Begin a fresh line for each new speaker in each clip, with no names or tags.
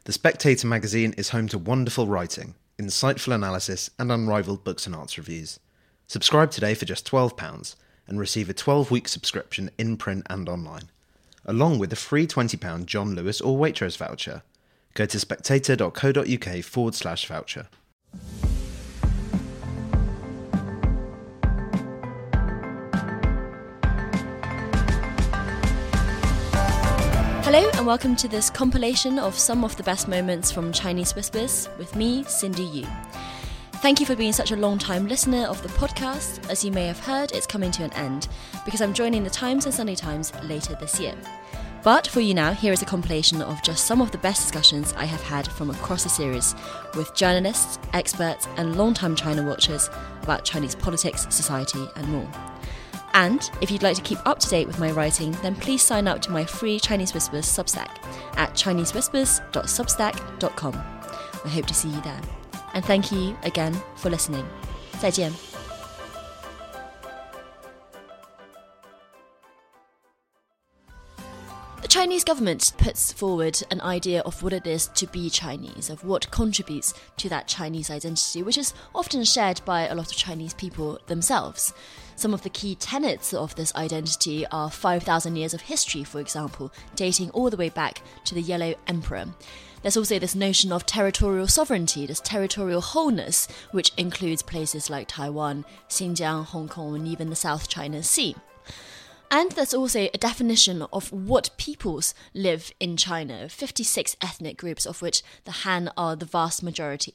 The Spectator magazine is home to wonderful writing, insightful analysis, and unrivaled books and arts reviews. Subscribe today for just £12 and receive a 12-week subscription in print and online, along with a free £20 John Lewis or Waitrose voucher. Go to spectator.co.uk/voucher.
Hello and welcome to this compilation of some of the best moments from Chinese Whispers with me, Cindy Yu. Thank you for being such a long-time listener of the podcast. As you may have heard, it's coming to an end because I'm joining the Times and Sunday Times later this year. But for you now, here is a compilation of just some of the best discussions I have had from across the series with journalists, experts and long-time China watchers about Chinese politics, society and more. And if you'd like to keep up to date with my writing, then please sign up to my free Chinese Whispers Substack at chinesewhispers.substack.com. I hope to see you there. And thank you again for listening. 再见. The Chinese government puts forward an idea of what it is to be Chinese, of what contributes to that Chinese identity, which is often shared by a lot of Chinese people themselves. Some of the key tenets of this identity are 5,000 years of history, for example, dating all the way back to the Yellow Emperor. There's also this notion of territorial sovereignty, this territorial wholeness, which includes places like Taiwan, Xinjiang, Hong Kong, and even the South China Sea. And there's also a definition of what peoples live in China, 56 ethnic groups, of which the Han are the vast majority.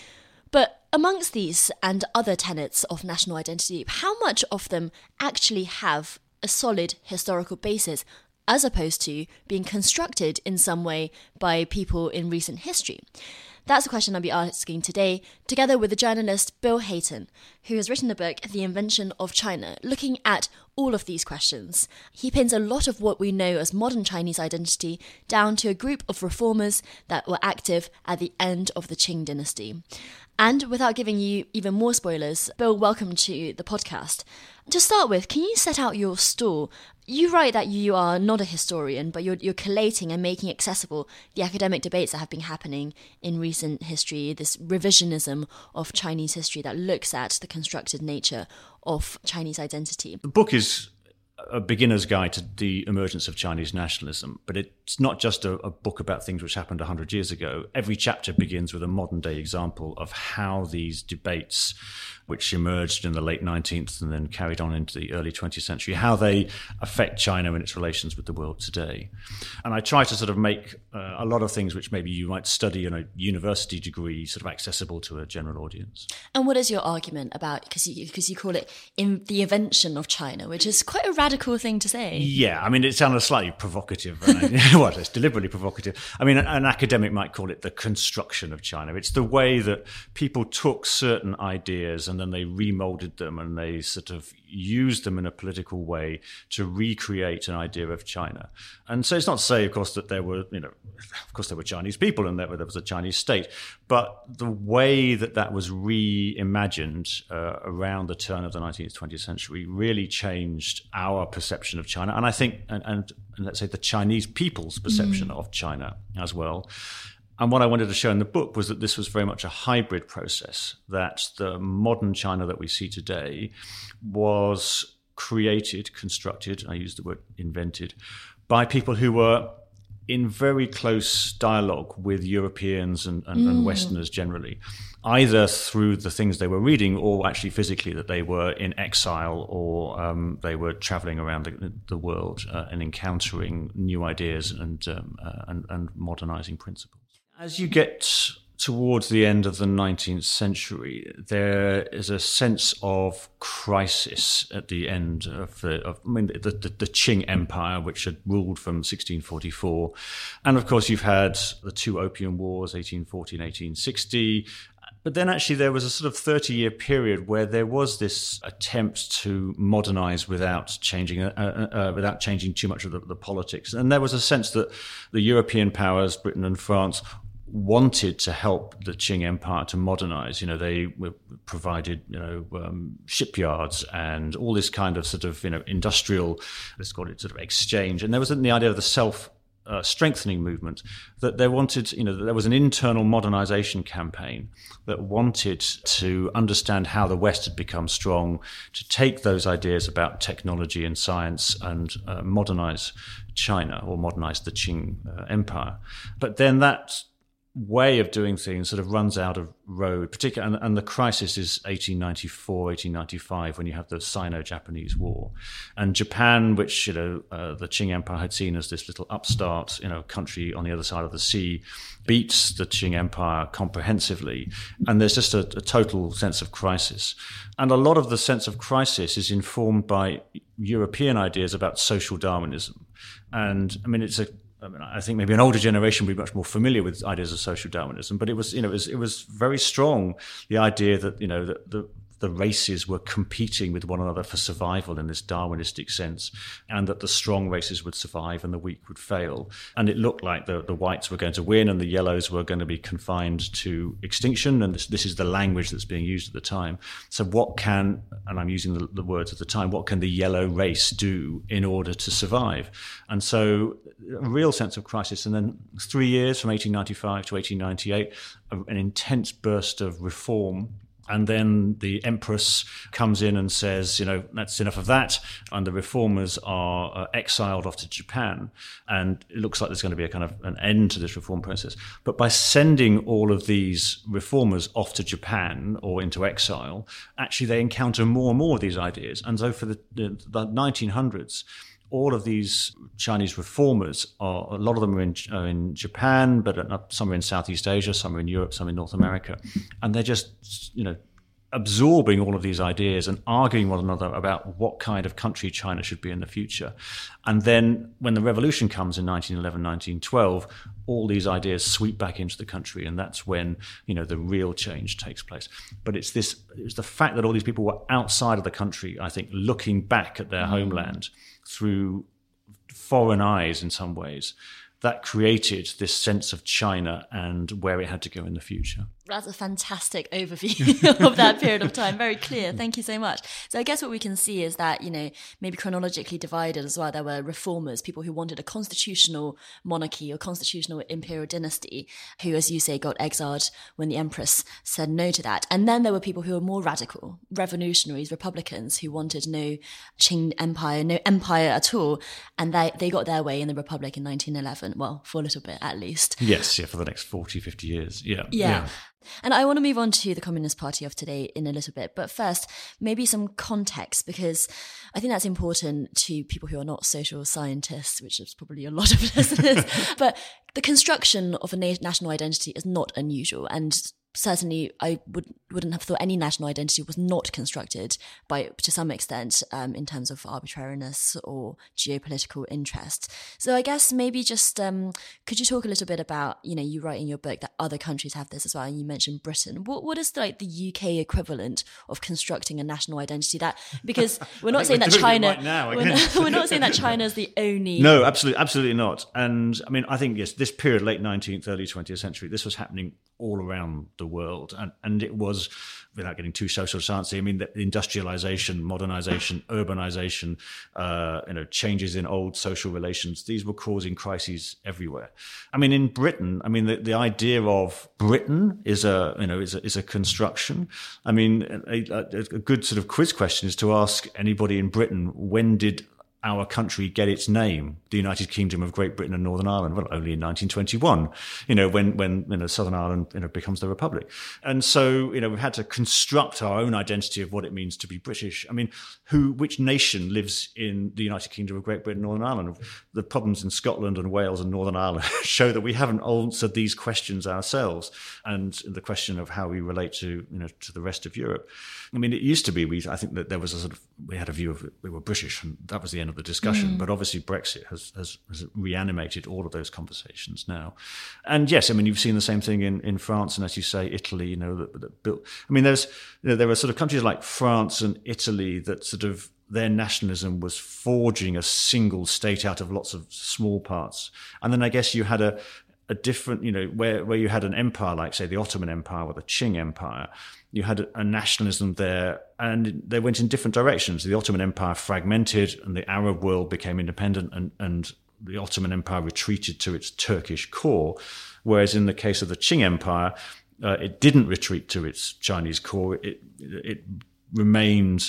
But amongst these and other tenets of national identity, how much of them actually have a solid historical basis, as opposed to being constructed in some way by people in recent history? That's the question I'll be asking today, together with the journalist Bill Hayton, who has written the book The Invention of China, looking at all of these questions. He pins a lot of what we know as modern Chinese identity down to a group of reformers that were active at the end of the Qing dynasty. And without giving you even more spoilers, Bill, welcome to the podcast. To start with, can you set out your stall? You write that you are not a historian, but you're collating and making accessible the academic debates that have been happening in recent history, this revisionism of Chinese history that looks at the constructed nature of Chinese identity.
The book is a beginner's guide to the emergence of Chinese nationalism, but it's not just a book about things which happened 100 years ago. Every chapter begins with a modern day example of how these debates, which emerged in the late 19th and then carried on into the early 20th century, how they affect China and its relations with the world today. And I try to sort of make a lot of things which maybe you might study in a university degree sort of accessible to a general audience.
And what is your argument about, because you call it the invention of China, which is quite a radical thing to say.
Yeah, I mean, it sounds slightly provocative. Well, it's deliberately provocative. I mean, an academic might call it the construction of China. It's the way that people took certain ideas and then they remolded them and they sort of used them in a political way to recreate an idea of China. And so it's not to say, of course, that there were Chinese people and there was a Chinese state, but the way that was reimagined around the turn of the 19th, 20th century really changed our perception of China. And I think, and let's say the Chinese people's perception of China as well. And what I wanted to show in the book was that this was very much a hybrid process, that the modern China that we see today was created, constructed, I use the word invented, by people who were in very close dialogue with Europeans and Westerners generally, either through the things they were reading or actually physically, that they were in exile or they were traveling around the world and encountering new ideas and modernizing principles. As you get towards the end of the 19th century, there is a sense of crisis at the end of the Qing Empire, which had ruled from 1644. And of course, you've had the two Opium Wars, 1840 and 1860. But then actually there was a sort of 30-year period where there was this attempt to modernize without changing too much of the politics. And there was a sense that the European powers, Britain and France, wanted to help the Qing Empire to modernize. You know, they provided, shipyards and all this kind of sort of, industrial, let's call it sort of exchange. And there was the idea of the strengthening movement, that they wanted, that there was an internal modernization campaign that wanted to understand how the West had become strong, to take those ideas about technology and science and modernize China, or modernize the Qing Empire. But then that way of doing things sort of runs out of road, particularly, and the crisis is 1894, 1895, when you have the Sino-Japanese War. And Japan, which, the Qing Empire had seen as this little upstart, country on the other side of the sea, beats the Qing Empire comprehensively. And there's just a total sense of crisis. And a lot of the sense of crisis is informed by European ideas about social Darwinism. And I think maybe an older generation would be much more familiar with ideas of social Darwinism, but it was very strong, the idea that, that the races were competing with one another for survival in this Darwinistic sense, and that the strong races would survive and the weak would fail. And it looked like the whites were going to win and the yellows were going to be confined to extinction. And this is the language that's being used at the time. So what can, and I'm using the words at the time, what can the yellow race do in order to survive? And so a real sense of crisis. And then 3 years, from 1895 to 1898, an intense burst of reform. And then the Empress comes in and says, that's enough of that. And the reformers are exiled off to Japan. And it looks like there's going to be a kind of an end to this reform process. But by sending all of these reformers off to Japan or into exile, actually they encounter more and more of these ideas. And so for the 1900s, all of these Chinese reformers a lot of them are in Japan, but some are in Southeast Asia, some are in Europe, some in North America. And they're just, absorbing all of these ideas and arguing one another about what kind of country China should be in the future. And then when the revolution comes in 1911, 1912, all these ideas sweep back into the country. And that's when, the real change takes place. But it's the fact that all these people were outside of the country, I think, looking back at their homeland through foreign eyes in some ways, that created this sense of China and where it had to go in the future.
That's a fantastic overview of that period of time. Very clear. Thank you so much. So I guess what we can see is that, maybe chronologically divided as well, there were reformers, people who wanted a constitutional monarchy or constitutional imperial dynasty, who, as you say, got exiled when the Empress said no to that. And then there were people who were more radical, revolutionaries, republicans, who wanted no Qing Empire, no empire at all. And they got their way in the Republic in 1911. Well, for a little bit, at least.
Yes, for the next 40, 50 years.
Yeah. And I want to move on to the Communist Party of today in a little bit. But first, maybe some context, because I think that's important to people who are not social scientists, which is probably a lot of listeners. But the construction of a national identity is not unusual. And certainly I wouldn't have thought any national identity was not constructed to some extent in terms of arbitrariness or geopolitical interest. So I guess maybe just could you talk a little bit about, you write in your book that other countries have this as well, and you mentioned Britain. What is the UK equivalent of constructing a national identity? That, because we're not saying that China
right now,
we're not saying that China is the only.
No, absolutely not. And I think, yes, this period, late 19th, early 20th century, this was happening all around the world. And it was, without getting too social sciencey, the industrialization, modernization, urbanization, changes in old social relations, these were causing crises everywhere. In Britain, the idea of Britain is a construction. A good sort of quiz question is to ask anybody in Britain, when did our country get its name, the United Kingdom of Great Britain and Northern Ireland? Well, only in 1921, when Southern Ireland, becomes the Republic. And so, we've had to construct our own identity of what it means to be British. Which nation lives in the United Kingdom of Great Britain and Northern Ireland? The problems in Scotland and Wales and Northern Ireland show that we haven't answered these questions ourselves, and the question of how we relate to the rest of Europe. It used to be, I think that there was we had a view of we were British, and that was the end of the discussion. But obviously Brexit has reanimated all of those conversations now. And yes, you've seen the same thing in France, and as you say, Italy, that built. There were sort of countries like France and Italy that sort of their nationalism was forging a single state out of lots of small parts. And then I guess you had a different, where you had an empire like, say, the Ottoman Empire or the Qing Empire, you had a nationalism there, and they went in different directions. The Ottoman Empire fragmented, and the Arab world became independent, and the Ottoman Empire retreated to its Turkish core, whereas in the case of the Qing Empire, it didn't retreat to its Chinese core. It remained,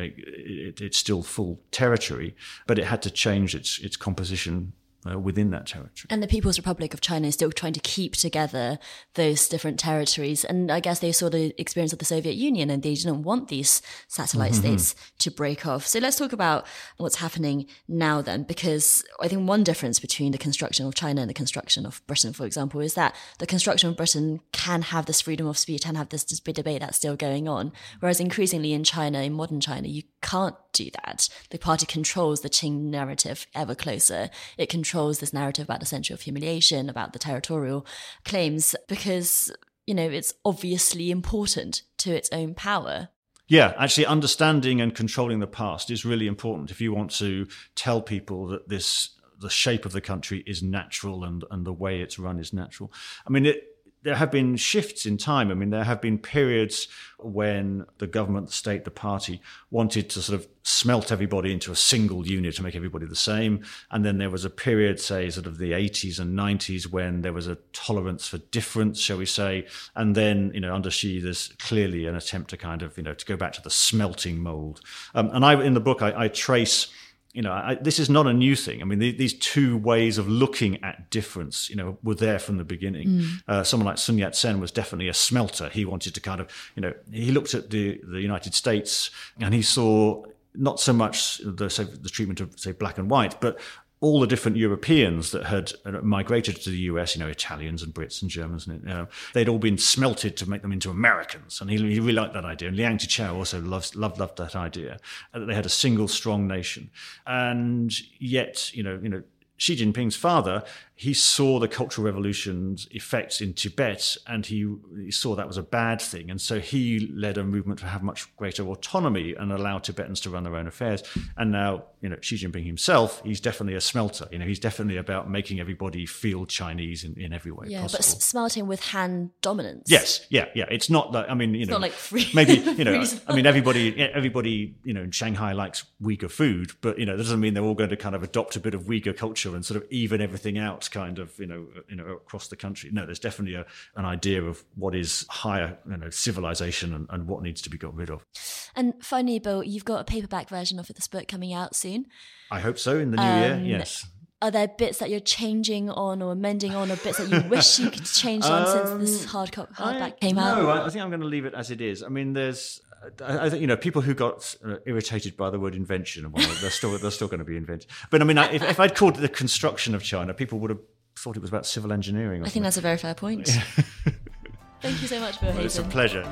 it's still full territory, but it had to change its composition within that territory.
And the People's Republic of China is still trying to keep together those different territories. And I guess they saw the experience of the Soviet Union and they didn't want these satellite states to break off. So let's talk about what's happening now then, because I think one difference between the construction of China and the construction of Britain, for example, is that the construction of Britain can have this freedom of speech and have this debate that's still going on. Whereas increasingly in China, in modern China, you can't do that. The party controls the Qing narrative ever closer. It controls this narrative about the century of humiliation, about the territorial claims, because, it's obviously important to its own power.
Yeah, actually understanding and controlling the past is really important if you want to tell people that the shape of the country is natural and the way it's run is natural. I mean, there have been shifts in time. I mean, there have been periods when the government, the state, the party wanted to sort of smelt everybody into a single unit to make everybody the same. And then there was a period, say, sort of the 80s and 90s when there was a tolerance for difference, shall we say. And then, under Xi, there's clearly an attempt to kind of, to go back to the smelting mold. In the book, I trace... this is not a new thing. I mean, these two ways of looking at difference, were there from the beginning. Someone like Sun Yat-sen was definitely a smelter. He wanted to kind of, he looked at the United States and he saw not so much the treatment of, say, black and white, but all the different Europeans that had migrated to the US, Italians and Brits and Germans, they'd all been smelted to make them into Americans. And he really liked that idea. And Liang Qichao also loved that idea, that they had a single strong nation. And yet, Xi Jinping's father, he saw the Cultural Revolution's effects in Tibet and he saw that was a bad thing. And so he led a movement to have much greater autonomy and allow Tibetans to run their own affairs. And now, Xi Jinping himself, he's definitely a smelter. He's definitely about making everybody feel Chinese in every way possible.
But smelting with Han dominance.
Yes, yeah. It's not that,
it's not like free.
Maybe, everybody, in Shanghai likes Uyghur food, but, that doesn't mean they're all going to kind of adopt a bit of Uyghur culture and sort of even everything out kind of, across the country. No, there's definitely an idea of what is higher, civilization and what needs to be got rid of.
And finally, Bill, you've got a paperback version of this book coming out soon.
I hope so, in the new year, yes.
Are there bits that you're changing on or amending on, or bits that you wish you could change on since this hardback came out?
No, I think I'm going to leave it as it is. I mean, I think, people who got irritated by the word invention, well, they're still going to be invented. But I mean, if I'd called it the construction of China, people would have thought it was about civil engineering. I
think that's a very fair point. Thank you so much, Bill Hayden.
It's a pleasure.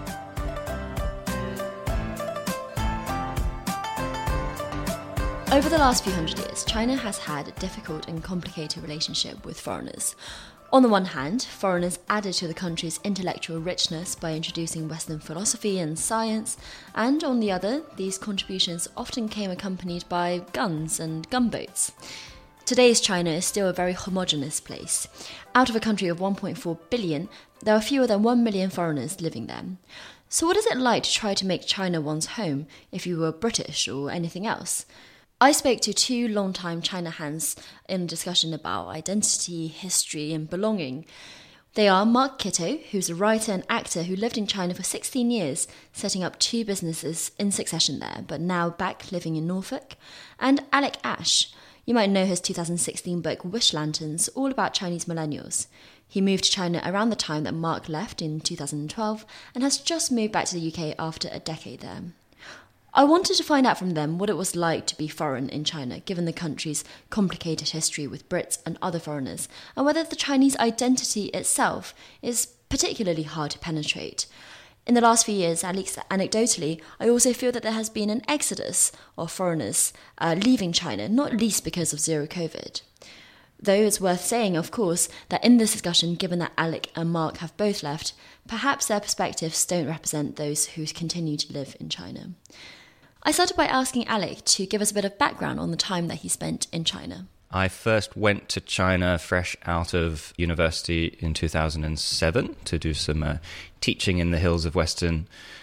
Over the last few hundred years, China has had a difficult and complicated relationship with foreigners. On the one hand, foreigners added to the country's intellectual richness by introducing Western philosophy and science, and on the other, these contributions often came accompanied by guns and gunboats. Today's China is still a very homogenous place. Out of a country of 1.4 billion, there are fewer than 1 million foreigners living there. So what is it like to try to make China one's home if you were British or anything else? I spoke to two long-time China hands in a discussion about identity, history and belonging. They are Mark Kitto, who's a writer and actor who lived in China for 16 years, setting up 2 businesses in succession there, but now back living in Norfolk, and Alec Ash. You might know his 2016 book Wish Lanterns, all about Chinese millennials. He moved to China around the time that Mark left in 2012 and has just moved back to the UK after a decade there. I wanted to find out from them what it was like to be foreign in China, given the country's complicated history with Brits and other foreigners, and whether the Chinese identity itself is particularly hard to penetrate. In the last few years, at least anecdotally, I also feel that there has been an exodus of foreigners leaving China, not least because of zero COVID. Though it's worth saying, of course, that in this discussion, given that Alec and Mark have both left, perhaps their perspectives don't represent those who continue to live in China. I started by asking Alec to give us a bit of background on the time that he spent in China.
I first went to China fresh out of university in 2007 to do some teaching in the hills of Western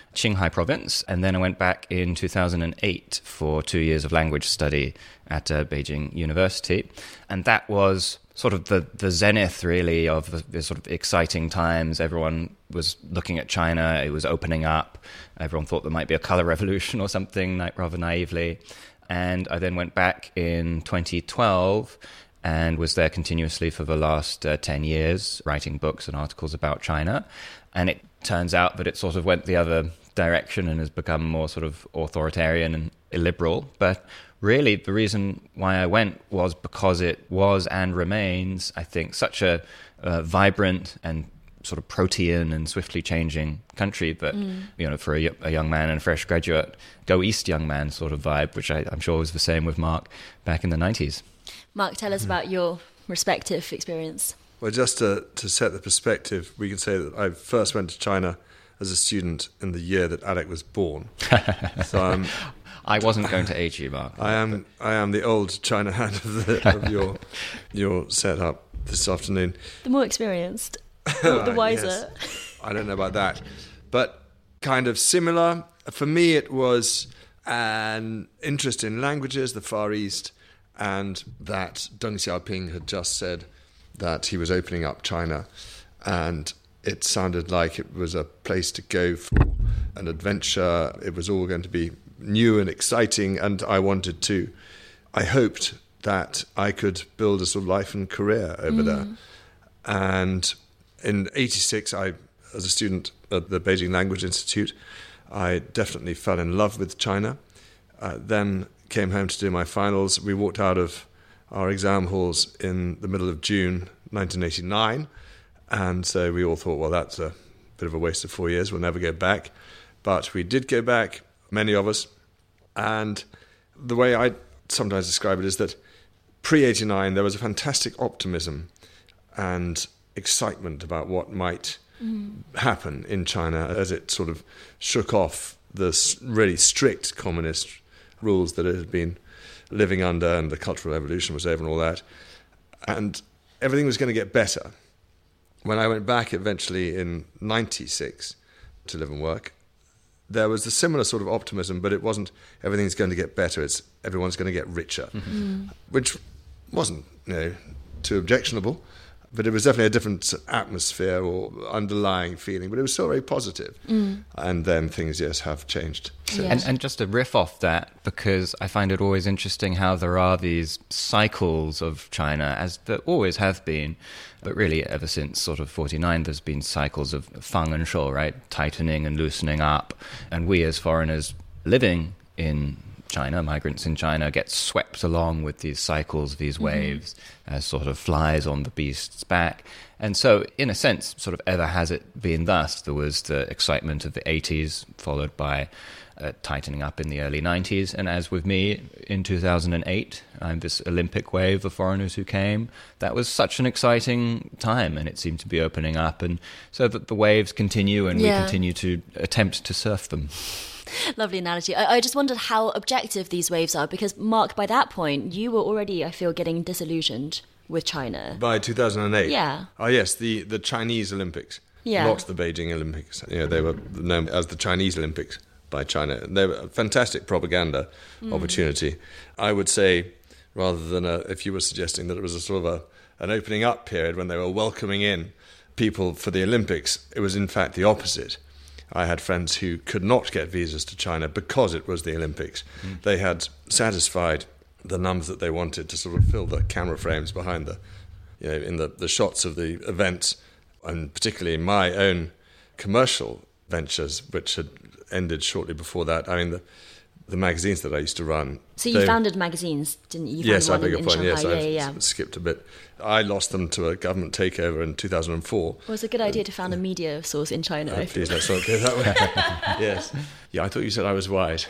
Qinghai province, and then I went back in 2008 for 2 years of language study at Beijing University. And that was sort of the zenith, really, of the sort of exciting times. Everyone was looking at China. It was opening up. Everyone thought there might be a color revolution or something, rather naively. And I then went back in 2012 and was there continuously for the last 10 years, writing books and articles about China. And it turns out that it sort of went the other direction and has become more sort of authoritarian and illiberal. But really, the reason why I went was because it was and remains, I think, such a vibrant and sort of protean and swiftly changing country that, for a young man and a fresh graduate, go east young man sort of vibe, which I'm sure was the same with Mark back in the 90s.
Mark, tell us about your respective experience.
Well, just to set the perspective, we can say that I first went to China as a student in the year that Alec was born. So
I wasn't going to age you, Mark.
I am the old China hand of your setup this afternoon.
The more experienced, the wiser.
Yes. I don't know about that. But kind of similar. For me, it was an interest in languages, the Far East, and that Deng Xiaoping had just said that he was opening up China, and it sounded like it was a place to go for an adventure. It was all going to be new and exciting, and I hoped that I could build a sort of life and career over there. And in 86, as a student at the Beijing Language Institute, I definitely fell in love with China. Then came home to do my finals. We walked out of our exam halls in the middle of June 1989, and so we all thought, well, that's a bit of a waste of 4 years. We'll never go back. But we did go back, many of us, and the way I sometimes describe it is that pre-89 there was a fantastic optimism and excitement about what might happen in China as it sort of shook off the really strict communist rules that it had been living under, and the Cultural Revolution was over and all that. And everything was going to get better. When I went back eventually in 96 to live and work, there was a similar sort of optimism, but it wasn't everything's going to get better, it's everyone's going to get richer, which wasn't too objectionable. But it was definitely a different atmosphere or underlying feeling, but it was still very positive. And then things, yes, have changed.
Yes.
And just to riff off that, because I find it always interesting how there are these cycles of China, as there always have been, but really ever since sort of 49, there's been cycles of fang and shou, right? Tightening and loosening up. And we as foreigners living in China, migrants in China, get swept along with these cycles, these waves, as sort of flies on the beast's back. And so, in a sense, sort of ever has it been thus. There was the excitement of the 80s, followed by tightening up in the early 90s. And as with me, in 2008, this Olympic wave of foreigners who came, that was such an exciting time, and it seemed to be opening up. And so that the waves continue, and we continue to attempt to surf them.
Lovely analogy. I just wondered how objective these waves are, because, Mark, by that point, you were already, I feel, getting disillusioned with China.
By 2008?
Yeah.
Oh, yes, the Chinese Olympics.
Yeah.
Not the Beijing Olympics. They were known as the Chinese Olympics by China. They were a fantastic propaganda opportunity. I would say, rather than if you were suggesting that it was a sort of an opening up period when they were welcoming in people for the Olympics, it was in fact the opposite. I had friends who could not get visas to China because it was the Olympics. They had satisfied the numbers that they wanted to sort of fill the camera frames behind in the shots of the events, and particularly my own commercial ventures, which had ended shortly before that. I mean, the magazines that I used to run.
So you founded magazines, didn't you?
Yes, I beg your
pardon.
Yes,
I
skipped a bit. I lost them to a government takeover in 2004.
Well, it's a good idea to found a media source in China.
Please, let's not go that way. Yes. Yeah, I thought you said I was wise.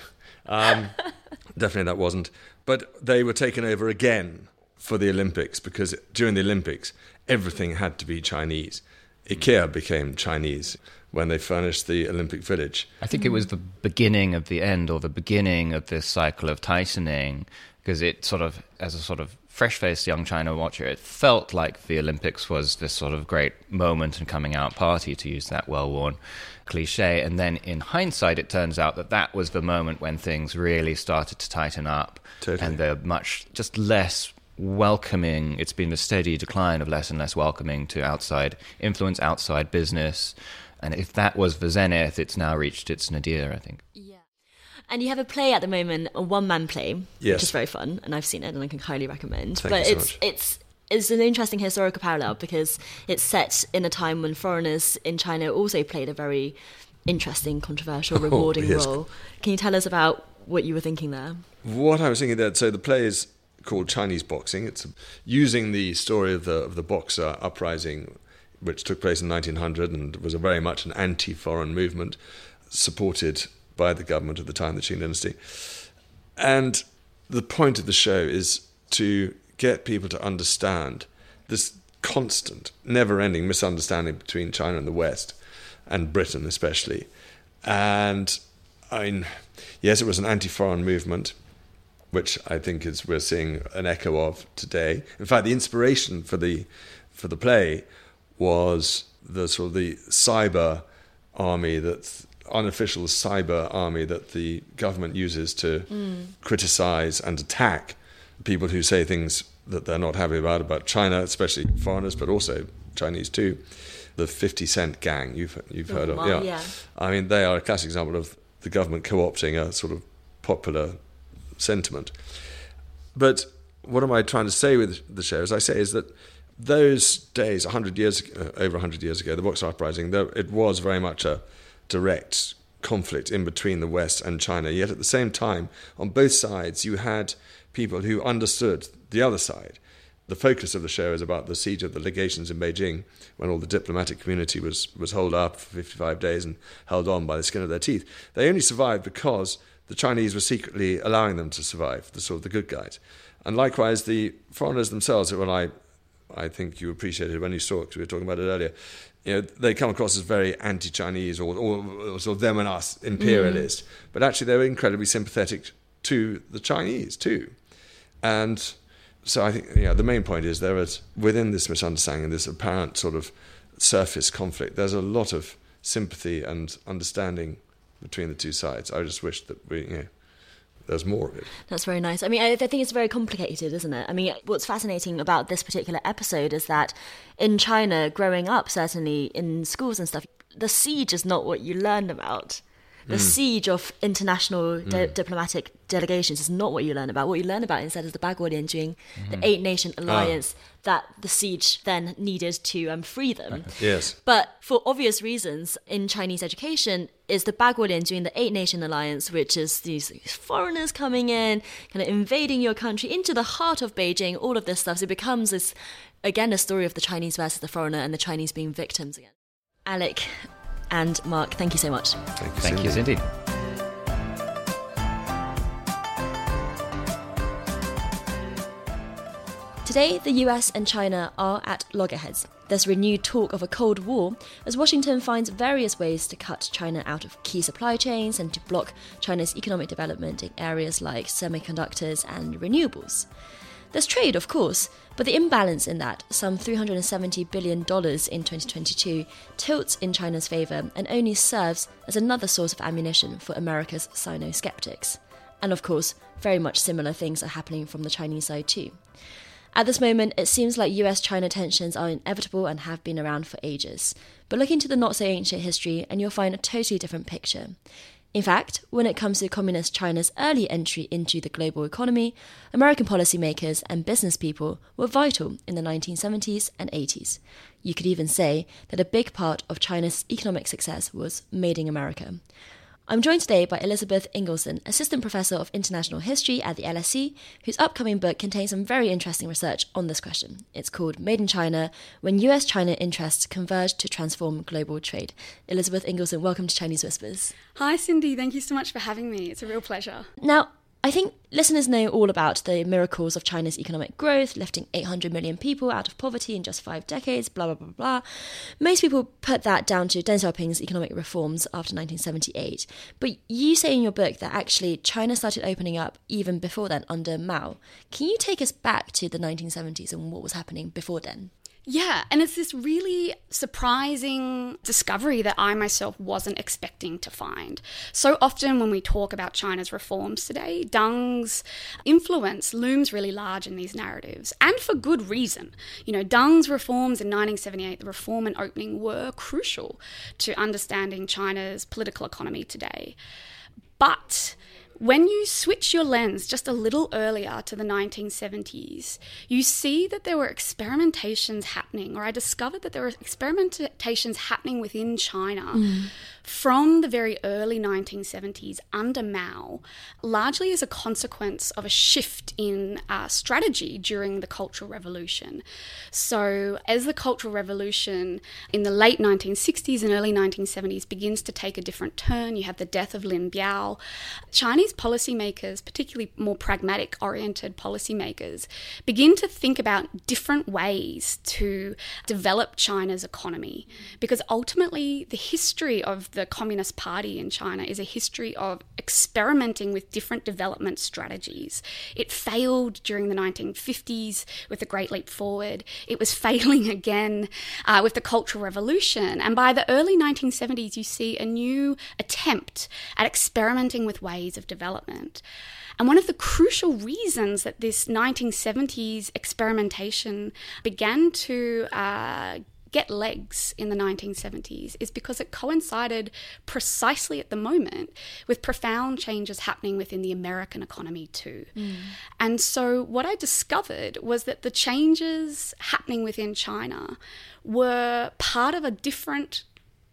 Definitely that wasn't. But they were taken over again for the Olympics, because during the Olympics, everything had to be Chinese. IKEA became Chinese when they furnished the Olympic Village.
I think it was the beginning of the end, or the beginning of this cycle of tightening, because it sort of, as a sort of fresh-faced young China watcher, it felt like the Olympics was this sort of great moment and coming out party, to use that well-worn cliche. And then in hindsight, it turns out that that was the moment when things really started to tighten up.
Totally.
And they're much just less welcoming. It's been a steady decline of less and less welcoming to outside influence, outside business. And if that was the zenith, it's now reached its nadir, I think.
Yeah. And you have a play at the moment, a one-man play,
Yes.
which is very fun, and I've seen it and I can highly recommend.
Thank
but
you so much.
it's an interesting historical parallel because it's set in a time when foreigners in China also played a very interesting, controversial, rewarding
yes.
role. Can you tell us about what you were thinking there?
What I was thinking there, so the play is called Chinese Boxing. It's using the story of the Boxer uprising, which took place in 1900 and was very much an anti-foreign movement supported by the government at the time, the Qing dynasty. And the point of the show is to get people to understand this constant, never-ending misunderstanding between China and the West, and Britain especially. And, I mean, yes, it was an anti-foreign movement, which I think we're seeing an echo of today. In fact, the inspiration for the play was the cyber army, that unofficial cyber army that the government uses to criticize and attack people who say things that they're not happy about China, especially foreigners, but also Chinese too. The 50 Cent gang you've heard of.
Well, yeah.
I mean, they are a classic example of the government co-opting a sort of popular sentiment. But what am I trying to say with the show? As I say, is that those days, over 100 years ago, the Boxer Uprising, it was very much a direct conflict in between the West and China. Yet at the same time, on both sides, you had people who understood the other side. The focus of the show is about the siege of the legations in Beijing, when all the diplomatic community was holed up for 55 days and held on by the skin of their teeth. They only survived because the Chinese were secretly allowing them to survive, the good guys. And likewise, the foreigners themselves, when I think you appreciated when you saw it, because we were talking about it earlier, they come across as very anti-Chinese or sort of them and us, imperialist. But actually they were incredibly sympathetic to the Chinese too. And so I think the main point is there is, within this misunderstanding, this apparent sort of surface conflict, there's a lot of sympathy and understanding between the two sides. I just wish that there's more of it.
That's very nice. I mean, I think it's very complicated, isn't it? I mean, what's fascinating about this particular episode is that in China, growing up, certainly in schools and stuff, the siege is not what you learn about. The siege of international diplomatic delegations is not what you learn about. What you learn about instead is the Baguolianjun, the eight-nation alliance that the siege then needed to free them.
Yes.
But for obvious reasons, in Chinese education, is the Baguolianjun, the eight-nation alliance, which is these foreigners coming in, kind of invading your country into the heart of Beijing, all of this stuff. So it becomes this, again, a story of the Chinese versus the foreigner and the Chinese being victims again. Alec and Mark, thank you so much.
Thank you, Cindy.
Today, the US and China are at loggerheads. There's renewed talk of a Cold War as Washington finds various ways to cut China out of key supply chains and to block China's economic development in areas like semiconductors and renewables. There's trade, of course, but the imbalance in that, some $370 billion in 2022, tilts in China's favour and only serves as another source of ammunition for America's Sino-skeptics. And of course, very much similar things are happening from the Chinese side too. At this moment, it seems like US-China tensions are inevitable and have been around for ages. But look into the not-so-ancient history and you'll find a totally different picture. In fact, when it comes to Communist China's early entry into the global economy, American policymakers and business people were vital in the 1970s and 80s. You could even say that a big part of China's economic success was made in America. I'm joined today by Elizabeth Ingleson, Assistant Professor of International History at the LSE, whose upcoming book contains some very interesting research on this question. It's called Made in China, When US-China Interests Converge to Transform Global Trade. Elizabeth Ingleson, welcome to Chinese Whispers.
Hi Cindy, thank you so much for having me. It's a real pleasure.
Now, I think listeners know all about the miracles of China's economic growth, lifting 800 million people out of poverty in just 5 decades, blah, blah, blah, blah. Most people put that down to Deng Xiaoping's economic reforms after 1978. But you say in your book that actually China started opening up even before then under Mao. Can you take us back to the 1970s and what was happening before then?
Yeah, and it's this really surprising discovery that I myself wasn't expecting to find. So often when we talk about China's reforms today, Deng's influence looms really large in these narratives, and for good reason. You know, Deng's reforms in 1978, the reform and opening, were crucial to understanding China's political economy today. But when you switch your lens just a little earlier to the 1970s, you see that there were experimentations happening, or I discovered that there were experimentations happening within China from the very early 1970s under Mao, largely as a consequence of a shift in strategy during the Cultural Revolution. So as the Cultural Revolution in the late 1960s and early 1970s begins to take a different turn, you have the death of Lin Biao, Chinese policymakers, particularly more pragmatic-oriented policymakers, begin to think about different ways to develop China's economy. Because ultimately, the history of the Communist Party in China is a history of experimenting with different development strategies. It failed during the 1950s with the Great Leap Forward. It was failing again with the Cultural Revolution. And by the early 1970s, you see a new attempt at experimenting with ways of development. And one of the crucial reasons that this 1970s experimentation began to get legs in the 1970s is because it coincided precisely at the moment with profound changes happening within the American economy too. And so what I discovered was that the changes happening within China were part of a different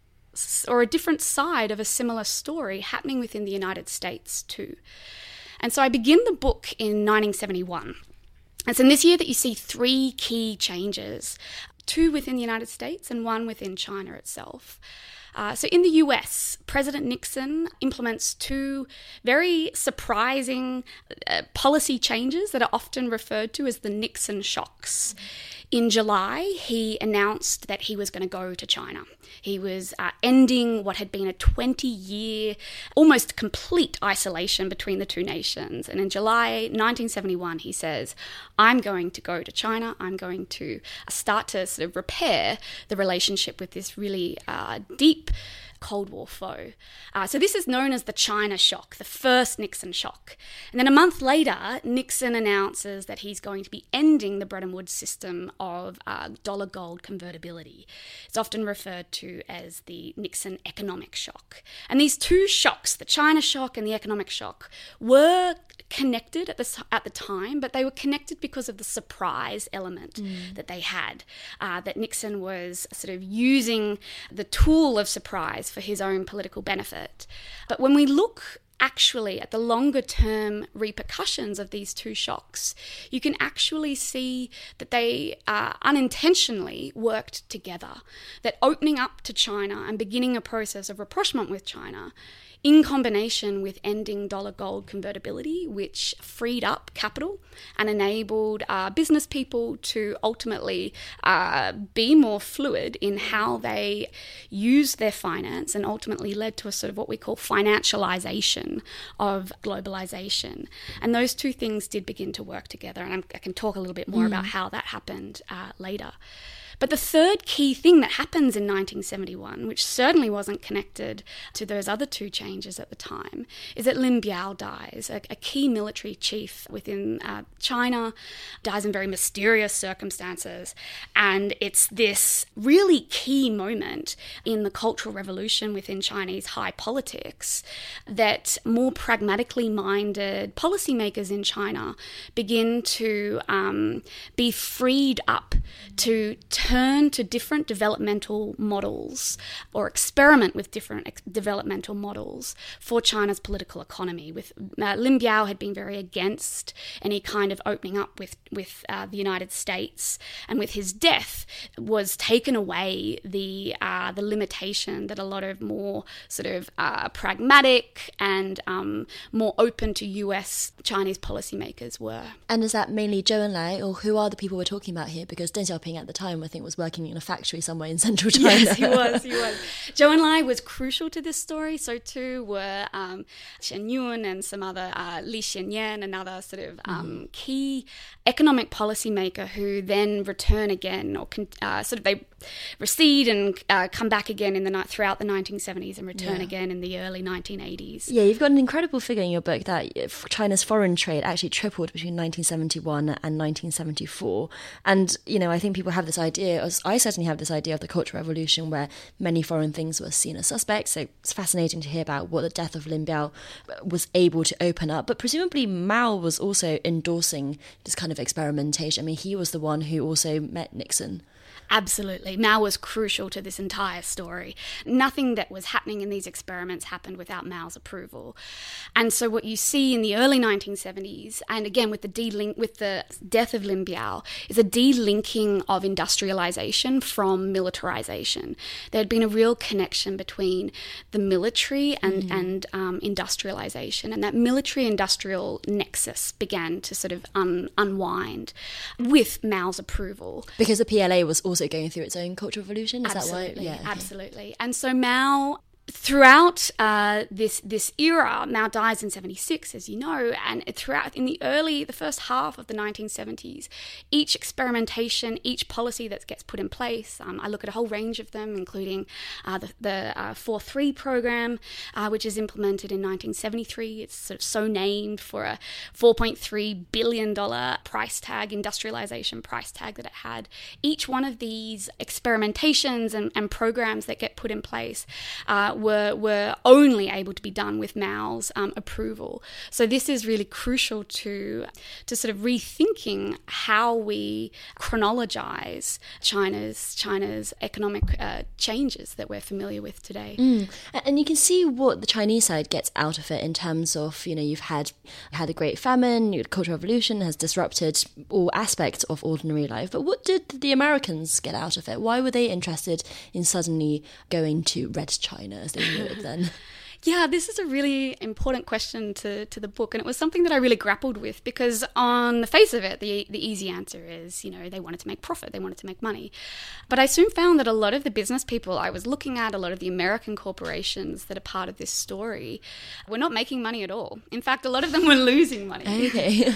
side of a similar story happening within the United States too. And so I begin the book in 1971. It's in this year that you see 3 key changes, 2 within the United States and 1 within China itself. So in the US, President Nixon implements 2 very surprising policy changes that are often referred to as the Nixon shocks. In July, he announced that he was going to go to China. He was ending what had been a 20-year, almost complete isolation between the two nations. And in July 1971, he says, I'm going to go to China. I'm going to start to sort of repair the relationship with this really deep Cold War foe. So this is known as the China shock, the first Nixon shock. And then a month later, Nixon announces that he's going to be ending the Bretton Woods system of dollar-gold convertibility. It's often referred to as the Nixon economic shock. And these 2 shocks, the China shock and the economic shock, were connected at the time, but they were connected because of the surprise element that they had, that Nixon was sort of using the tool of surprise for his own political benefit. But when we look actually at the longer term repercussions of these 2 shocks, you can actually see that they unintentionally worked together, that opening up to China and beginning a process of rapprochement with China in combination with ending dollar-gold convertibility, which freed up capital and enabled business people to ultimately be more fluid in how they used their finance, and ultimately led to a sort of what we call financialization of globalization. And those 2 things did begin to work together, and I can talk a little bit more about how that happened later. But the third key thing that happens in 1971, which certainly wasn't connected to those other 2 changes at the time, is that Lin Biao dies, a key military chief within China, dies in very mysterious circumstances. And it's this really key moment in the Cultural Revolution within Chinese high politics that more pragmatically minded policymakers in China begin to be freed up to turn to different developmental models or experiment with different developmental models for China's political economy. With Lin Biao had been very against any kind of opening up with the United States, and with his death was taken away the limitation that a lot of more sort of pragmatic and more open to US Chinese policymakers were.
And is that mainly Zhou Enlai, or who are the people we're talking about here? Because Deng Xiaoping at the time, I think, was working in a factory somewhere in central China.
Yes, he was. Zhou Enlai was crucial to this story. So too were Chen Yun and some other, Li Xianyan, another sort of key economic policymaker who then return again, or they recede and come back again throughout the 1970s and return again in the early 1980s.
Yeah, you've got an incredible figure in your book that China's foreign trade actually tripled between 1971 and 1974. And, I think people have this idea, as I certainly have this idea, of the Cultural Revolution, where many foreign things were seen as suspects. So it's fascinating to hear about what the death of Lin Biao was able to open up. But presumably Mao was also endorsing this kind of experimentation. I mean, he was the one who also met Nixon.
Absolutely. Mao was crucial to this entire story. Nothing that was happening in these experiments happened without Mao's approval. And so what you see in the early 1970s, and again with the death of Lin Biao, is a delinking of industrialization from militarization. There had been a real connection between the military and industrialization, and that military-industrial nexus began to sort of unwind with Mao's approval.
Because the PLA was also going through its own cultural revolution, is
absolutely,
that why? Yeah, okay.
Absolutely. And so Mao, throughout this era, Mao dies in 76, as you know, and throughout in the first half of the 1970s, each experimentation, each policy that gets put in place, I look at a whole range of them, including the 4.3 program, which is implemented in 1973. It's sort of so named for a $4.3 billion price tag, industrialization price tag that it had. Each one of these experimentations and programs that get put in place were only able to be done with Mao's approval. So this is really crucial to sort of rethinking how we chronologize China's economic changes that we're familiar with today.
And you can see what the Chinese side gets out of it in terms of, you've had a Great Famine, the Cultural Revolution has disrupted all aspects of ordinary life. But what did the Americans get out of it? Why were they interested in suddenly going to Red China, as they knew it then?
Yeah, this is a really important question to the book, and it was something that I really grappled with, because on the face of it, the easy answer is, they wanted to make profit, they wanted to make money. But I soon found that a lot of the business people I was looking at, a lot of the American corporations that are part of this story, were not making money at all. In fact, a lot of them were losing money.
Okay.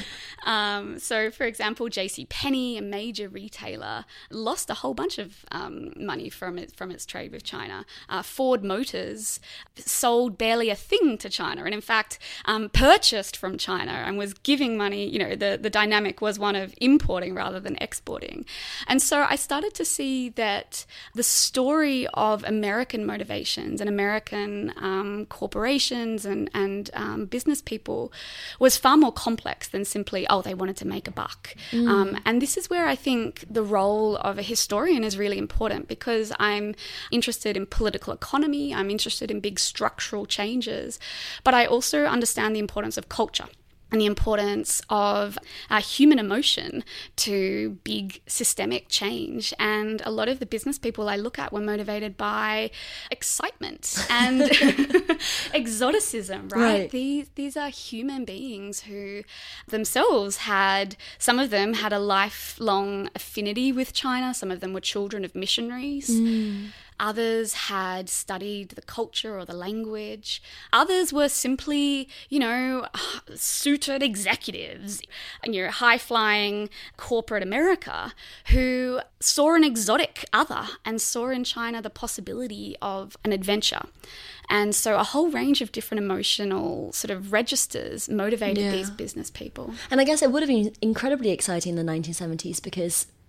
So, for example, JCPenney, a major retailer, lost a whole bunch of money from its trade with China. Ford Motors sold barely a thing to China, and in fact purchased from China and was giving money. The dynamic was one of importing rather than exporting. And so I started to see that the story of American motivations and American corporations and business people was far more complex than simply, they wanted to make a buck. And this is where I think the role of a historian is really important, because I'm interested in political economy, I'm interested in big structural changes, but I also understand the importance of culture and the importance of human emotion to big systemic change. And a lot of the business people I look at were motivated by excitement and exoticism, right? These are human beings who themselves some of them had a lifelong affinity with China. Some of them were children of missionaries. Others had studied the culture or the language. Others were simply, suited executives, high-flying corporate America who saw an exotic other and saw in China the possibility of an adventure. And so a whole range of different emotional sort of registers motivated these business people.
And I guess it would have been incredibly exciting in the 1970s, because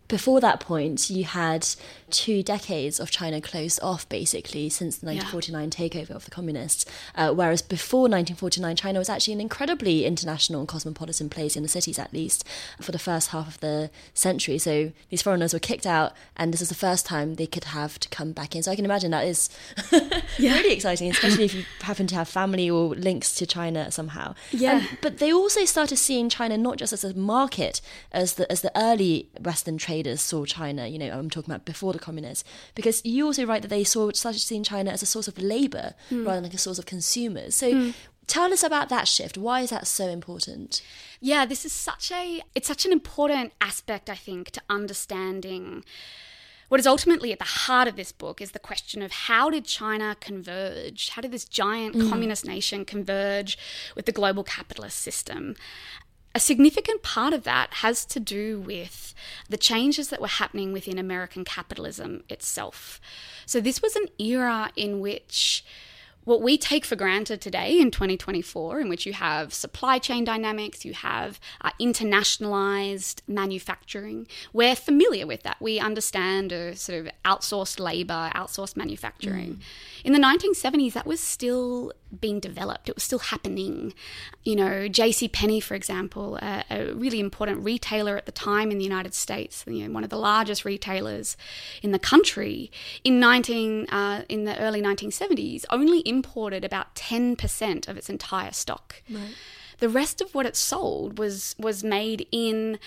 before that point, you had 2 decades of China closed off, basically, since the 1949 takeover of the communists. Whereas before 1949, China was actually an incredibly international and cosmopolitan place, in the cities at least, for the first half of the century. So these foreigners were kicked out, and this is the first time they could have to come back in. So I can imagine that is really exciting, especially if you happen to have family or links to China somehow.
Yeah.
But they also started seeing China not just as a market, as the early Western traders saw China. You know, I'm talking about before the communists, because you also write that they started seeing China as a source of labour rather than like a source of consumers. So tell us about that shift. Why is that so important?
Yeah, this is such an important aspect, I think, to understanding what is ultimately at the heart of this book is the question of how did China converge? How did this giant communist nation converge with the global capitalist system? A significant part of that has to do with the changes that were happening within American capitalism itself. So this was an era in which what we take for granted today in 2024, in which you have supply chain dynamics, you have internationalized manufacturing, we're familiar with that. We understand sort of outsourced labor, outsourced manufacturing. In the 1970s, that was still being developed. It was still happening. You know, JCPenney, for example, a really important retailer at the time in the United States, you know, one of the largest retailers in the country, in the early 1970s, only imported about 10% of its entire stock. Right. The rest of what it sold was made in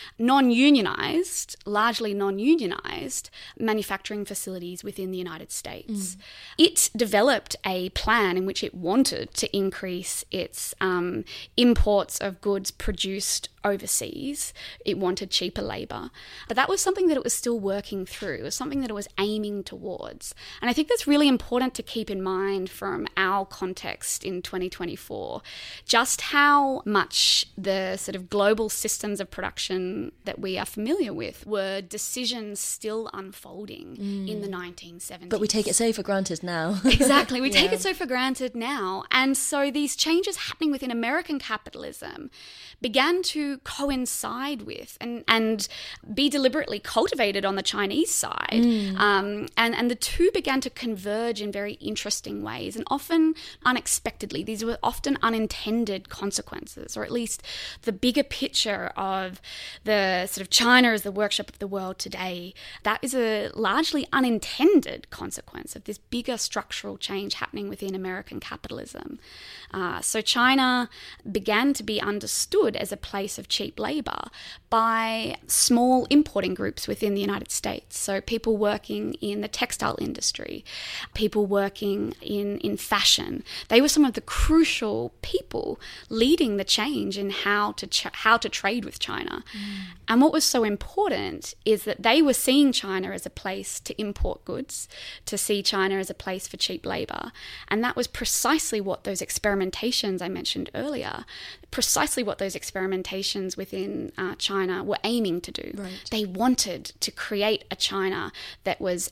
largely non-unionized manufacturing facilities within the United States. It developed a plan in which it wanted to increase its imports of goods produced overseas. It wanted cheaper labour. But that was something that it was still working through. It was something that it was aiming towards. And I think that's really important to keep in mind from our context in 2024, just how much the sort of global systems of production that we are familiar with were decisions still unfolding in the 1970s.
But we take it so for granted now.
Exactly. We take it so for granted now. And so these changes happening within American capitalism began to coincide with and be deliberately cultivated on the Chinese side. And the two began to converge in very interesting ways and often unexpectedly. These were often unintended consequences, or at least the bigger picture of the sort of China as the workshop of the world today. That is a largely unintended consequence of this bigger structural change happening within American capitalism. So China began to be understood as a place of cheap labour by small importing groups within the United States. So people working in the textile industry, people working in fashion. They were some of the crucial people leading the change in how to trade with China. And what was so important is that they were seeing China as a place to import goods, to see China as a place for cheap labour. And that was precisely what those experimentations I mentioned earlier, precisely what those experimentations within China were aiming to do. Right. They wanted to create a China that was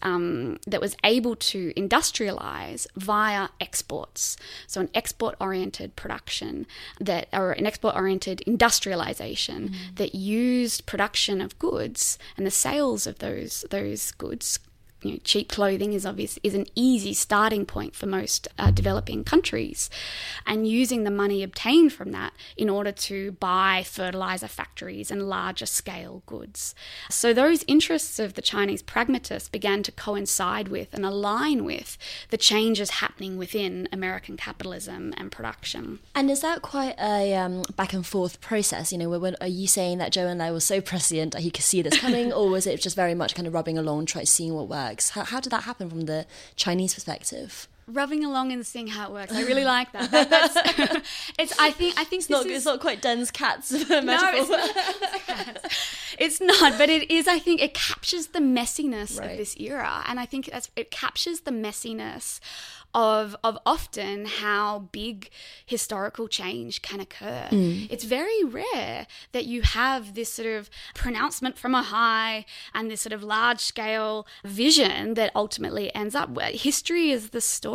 able to industrialize via exports. So an export-oriented production or an export-oriented industrialization that used production of goods and the sales of those goods. You know, cheap clothing is an easy starting point for most developing countries, and using the money obtained from that in order to buy fertilizer factories and larger scale goods. So those interests of the Chinese pragmatists began to coincide with and align with the changes happening within American capitalism and production.
And is that quite a back and forth process? You know, are you saying that Zhou Enlai was so prescient that he could see this coming, or was it just very much kind of rubbing along, seeing what works? How did that happen from the Chinese perspective?
Rubbing along and seeing how it works. I really like that. I think
it's not quite dense cats metaphor.
No, it's not. It's not, but it is. I think it captures the messiness of this era, and I think it captures the messiness of often how big historical change can occur. It's very rare that you have this sort of pronouncement from a high and this sort of large scale vision that ultimately ends up where history is the story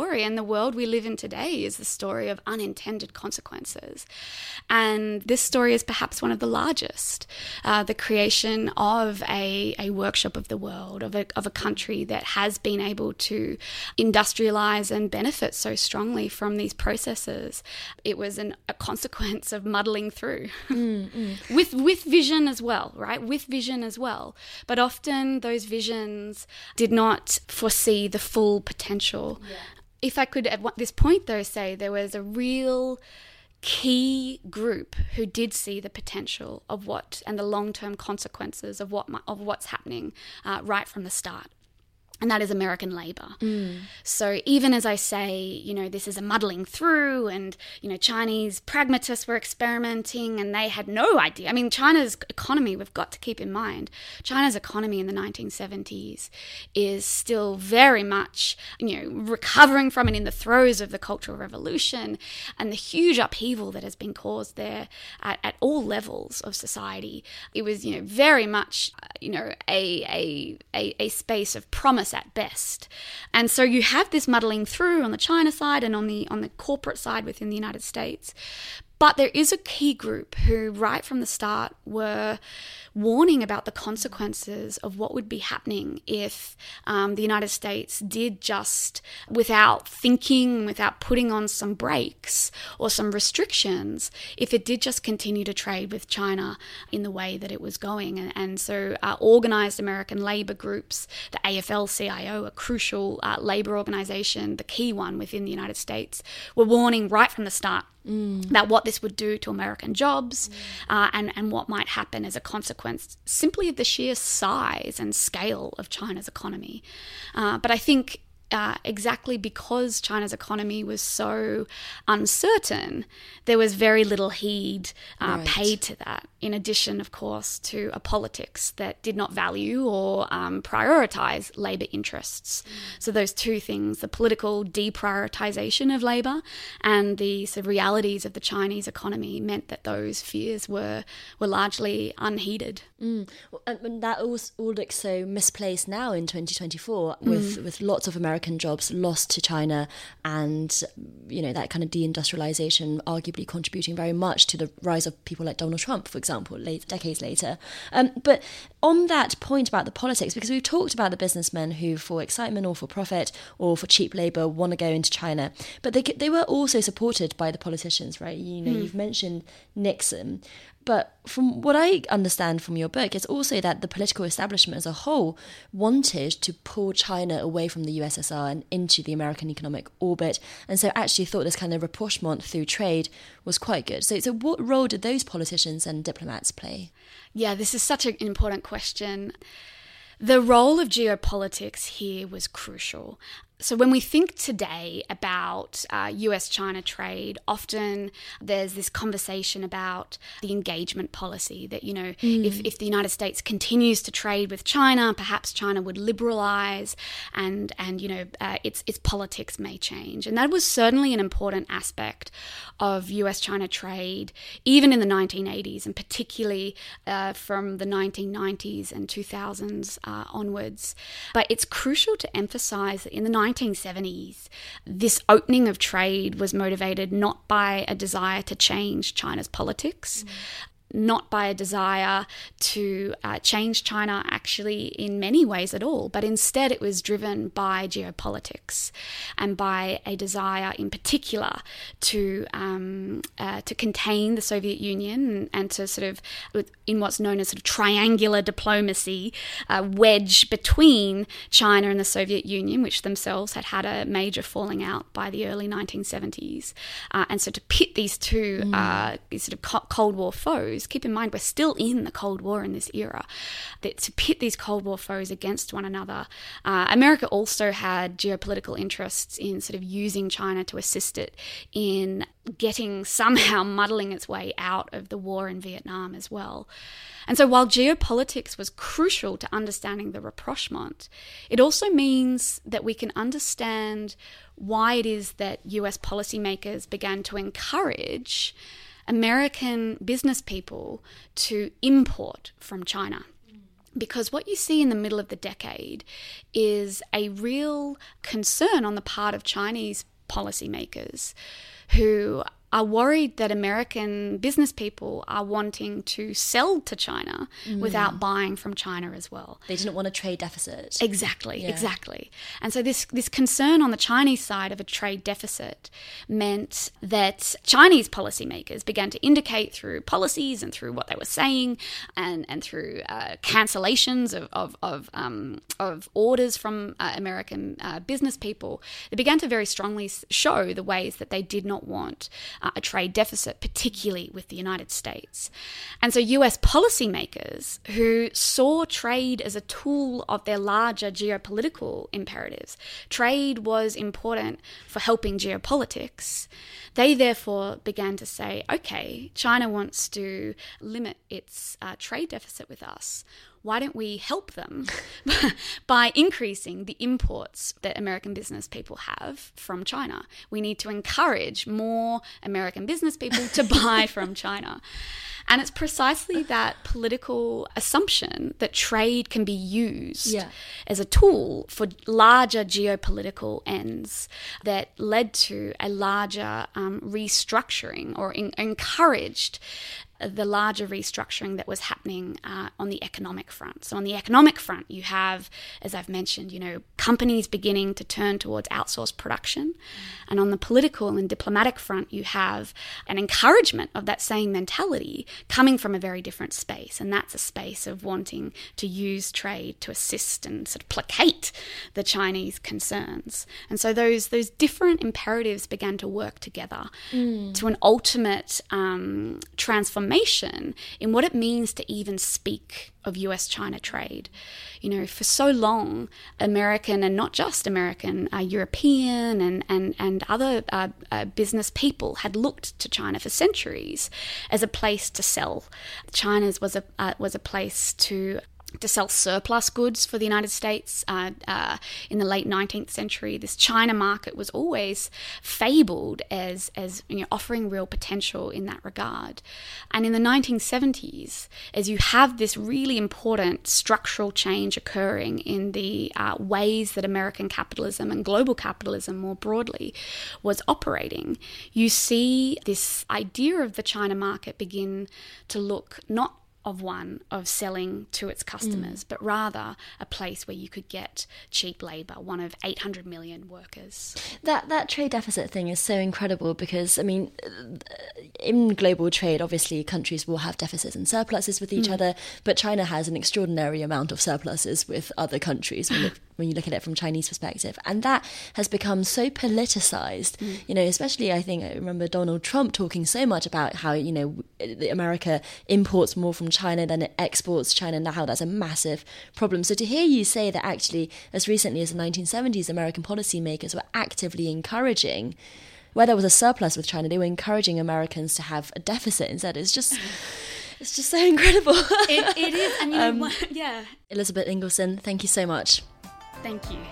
story, and the world we live in today is the story of unintended consequences. And this story is perhaps one of the largest, the creation of a workshop of the world, of a country that has been able to industrialize and benefit so strongly from these processes. It was a consequence of muddling through with vision as well, right? With vision as well. But often those visions did not foresee the full potential. Yeah. If I could at this point though say there was a real key group who did see the potential of what and the long-term consequences of what's happening right from the start. And that is American labor. So even as I say, this is a muddling through and, Chinese pragmatists were experimenting and they had no idea. I mean, China's economy, we've got to keep in mind, China's economy in the 1970s is still very much, recovering from and in the throes of the Cultural Revolution and the huge upheaval that has been caused there at all levels of society. It was, very much, a space of promise at best. And so you have this muddling through on the China side and on the corporate side within the United States. But there is a key group who right from the start were warning about the consequences of what would be happening if the United States did just, without thinking, without putting on some brakes or some restrictions, if it did just continue to trade with China in the way that it was going. And so organized American labor groups, the AFL-CIO, a crucial labor organization, the key one within the United States, were warning right from the start about what this would do to American jobs and what might happen as a consequence simply of the sheer size and scale of China's economy. But I think exactly because China's economy was so uncertain, there was very little heed paid to that, in addition, of course, to a politics that did not value or prioritize labour interests. So those two things, the political deprioritization of labour and the sort of realities of the Chinese economy, meant that those fears were largely unheeded.
Well, and that all looks so misplaced now in 2024 with lots of American jobs lost to China and, that kind of deindustrialization arguably contributing very much to the rise of people like Donald Trump, for example, decades later. But on that point about the politics, because we've talked about the businessmen who, for excitement or for profit or for cheap labour, want to go into China, but they were also supported by the politicians, right? You've mentioned Nixon. But from what I understand from your book, it's also that the political establishment as a whole wanted to pull China away from the USSR and into the American economic orbit, and so actually thought this kind of rapprochement through trade was quite good. So what role did those politicians and diplomats play? Yeah, this is such an important question. The role of geopolitics here was crucial. So when we think today about US-China trade, often there's this conversation about the engagement policy that, if the United States continues to trade with China, perhaps China would liberalize and its politics may change. And that was certainly an important aspect of US-China trade, even in the 1980s, and particularly from the 1990s and 2000s onwards. But it's crucial to emphasize that in the 1970s, this opening of trade was motivated not by a desire to change China's politics, not by a desire to change China actually in many ways at all, but instead it was driven by geopolitics and by a desire in particular to contain the Soviet Union and to sort of, in what's known as sort of triangular diplomacy, wedge between China and the Soviet Union, which themselves had a major falling out by the early 1970s. And so to pit these two these sort of Cold War foes, keep in mind we're still in the Cold War in this era, that to pit these Cold War foes against one another. America also had geopolitical interests in sort of using China to assist it in somehow muddling its way out of the war in Vietnam as well. And so while geopolitics was crucial to understanding the rapprochement, it also means that we can understand why it is that US policymakers began to encourage American business people to import from China.
Because what you see in the middle of the decade is a real concern on the part of Chinese policymakers who are worried that American business people are wanting to sell to China without buying from China as well.
They didn't want a trade deficit.
Exactly. And so this concern on the Chinese side of a trade deficit meant that Chinese policymakers began to indicate through policies and through what they were saying and through cancellations of orders from American business people, they began to very strongly show the ways that they did not want a trade deficit, particularly with the United States. And so US policymakers who saw trade as a tool of their larger geopolitical imperatives, trade was important for helping geopolitics, they therefore began to say, okay, China wants to limit its trade deficit with us. Why don't we help them by increasing the imports that American business people have from China? We need to encourage more American business people to buy from China. And it's precisely that political assumption that trade can be used as a tool for larger geopolitical ends that led to a larger restructuring or encouraged the larger restructuring that was happening on the economic front. So on the economic front, you have, as I've mentioned, companies beginning to turn towards outsourced production. And on the political and diplomatic front, you have an encouragement of that same mentality coming from a very different space. And that's a space of wanting to use trade to assist and sort of placate the Chinese concerns. And so those different imperatives began to work together to an ultimate transformation in what it means to even speak of US-China trade. For so long, American, and not just American, European and other business people had looked to China for centuries as a place to sell. China's was a place to sell surplus goods for the United States. In the late 19th century, this China market was always fabled as offering real potential in that regard. And in the 1970s, as you have this really important structural change occurring in the ways that American capitalism and global capitalism more broadly was operating, you see this idea of the China market begin to look not of selling to its customers, but rather a place where you could get cheap labour, one of 800 million workers.
That trade deficit thing is so incredible because, in global trade, obviously countries will have deficits and surpluses with each other, but China has an extraordinary amount of surpluses with other countries when you look at it from Chinese perspective. And that has become so politicized, especially I remember Donald Trump talking so much about how, America imports more from China than it exports China, and how that's a massive problem. So to hear you say that actually as recently as the 1970s, American policymakers were actively encouraging, where there was a surplus with China, they were encouraging Americans to have a deficit instead. It's just so incredible.
It is. And
Elizabeth Ingelsson, thank you so much.
Thank you.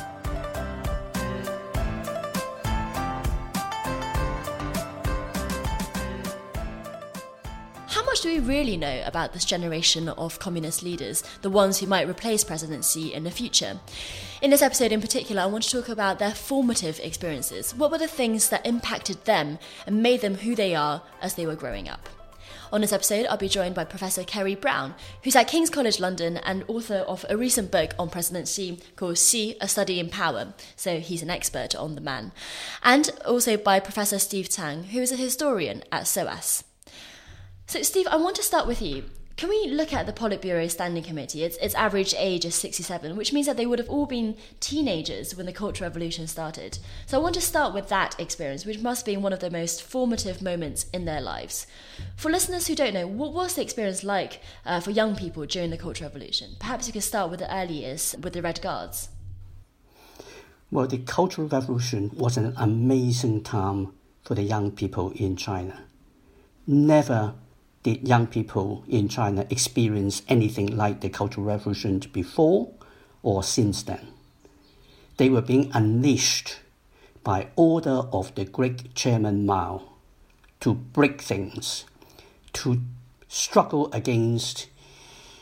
How much do we really know about this generation of communist leaders, the ones who might replace President Xi in the future? In this episode in particular, I want to talk about their formative experiences. What were the things that impacted them and made them who they are as they were growing up? On this episode, I'll be joined by Professor Kerry Brown, who's at King's College London and author of a recent book on President Xi called Xi, A Study in Power. So he's an expert on the man. And also by Professor Steve Tang, who is a historian at SOAS. So Steve, I want to start with you. Can we look at the Politburo Standing Committee? Its average age is 67, which means that they would have all been teenagers when the Cultural Revolution started. So I want to start with that experience, which must be one of the most formative moments in their lives. For listeners who don't know, what was the experience like for young people during the Cultural Revolution? Perhaps you could start with the early years, with the Red Guards.
Well, the Cultural Revolution was an amazing time for the young people in China. Never did young people in China experience anything like the Cultural Revolution before or since then. They were being unleashed by order of the great Chairman Mao to break things, to struggle against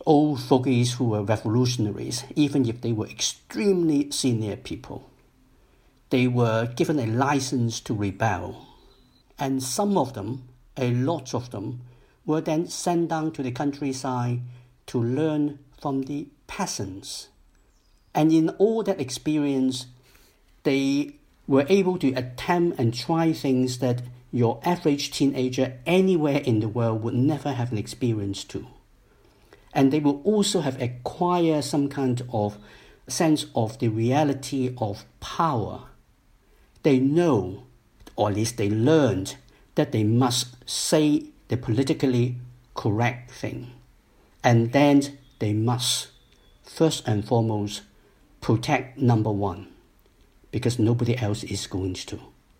old fogies who were revolutionaries, even if they were extremely senior people. They were given a license to rebel. And some of them, a lot of them, were then sent down to the countryside to learn from the peasants. And in all that experience, they were able to attempt and try things that your average teenager anywhere in the world would never have an experience to. And they will also have acquired some kind of sense of the reality of power. They know, or at least they learned, that they must say the politically correct thing. And then they must, first and foremost, protect number one, because nobody else is going to.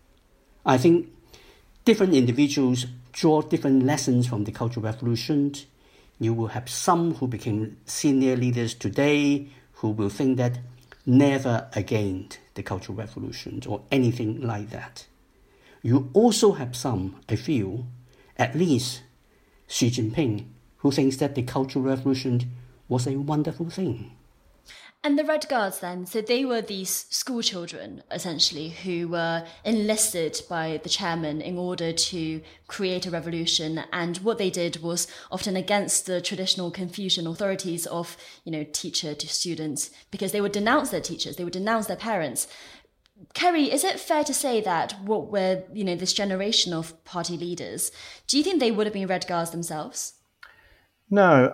I think different individuals draw different lessons from the Cultural Revolution. You will have some who became senior leaders today who will think that never again the Cultural Revolution or anything like that. You also have some, I feel, at least Xi Jinping, who thinks that the Cultural Revolution was a wonderful thing.
And the Red Guards then, so they were these school children, essentially, who were enlisted by the chairman in order to create a revolution. And what they did was often against the traditional Confucian authorities of, teacher to students, because they would denounce their teachers, they would denounce their parents. Kerry, is it fair to say that what were, this generation of party leaders, do you think they would have been Red Guards themselves?
No,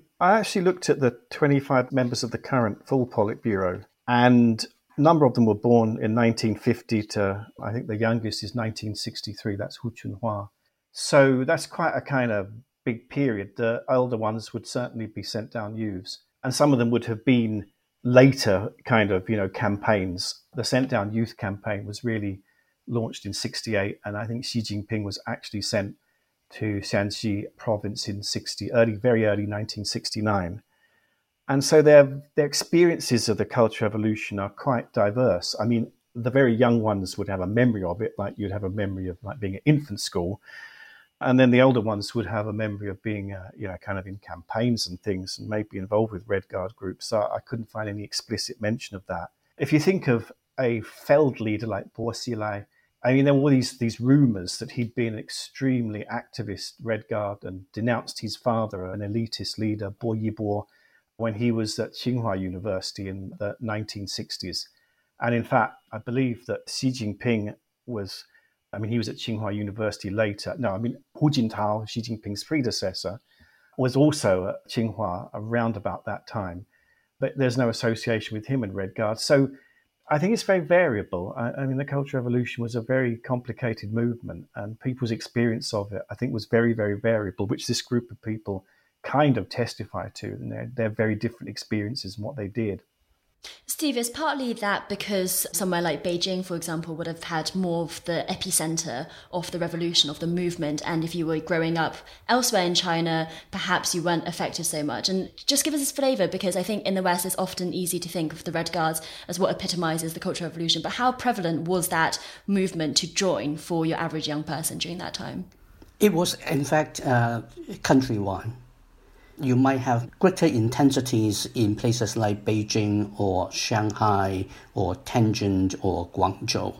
I actually looked at the 25 members of the current full Politburo, and a number of them were born in 1950 to, I think the youngest is 1963, that's Hu Chunhua. So that's quite a kind of big period. The older ones would certainly be sent down youths, and some of them would have been later kind of, campaigns. The Sent Down Youth campaign was really launched in 68, and I think Xi Jinping was actually sent to Shanxi province in very early 1969. And so their experiences of the Cultural Revolution are quite diverse. The very young ones would have a memory of it, like you'd have a memory of like being at infant school. And then the older ones would have a memory of being, kind of in campaigns and things and maybe involved with Red Guard groups. So I couldn't find any explicit mention of that. If you think of a Feld leader like Bo Xilai, there were all these rumours that he'd been an extremely activist Red Guard and denounced his father, an elitist leader, Bo Yibo, when he was at Tsinghua University in the 1960s. And in fact, I believe that Xi Jinping was, he was at Tsinghua University later. Hu Jintao, Xi Jinping's predecessor, was also at Tsinghua around about that time. But there's no association with him and Red Guard. So I think it's very variable. The Cultural Revolution was a very complicated movement, and people's experience of it, I think, was very, very variable, which this group of people kind of testify to, and their very different experiences and what they did.
Steve, is partly that because somewhere like Beijing, for example, would have had more of the epicenter of the revolution, of the movement, and if you were growing up elsewhere in China, perhaps you weren't affected so much. And just give us this flavour, because I think in the West it's often easy to think of the Red Guards as what epitomises the Cultural Revolution, but how prevalent was that movement to join for your average young person during that time?
It was, in fact, countrywide. You might have greater intensities in places like Beijing or Shanghai or Tianjin or Guangzhou.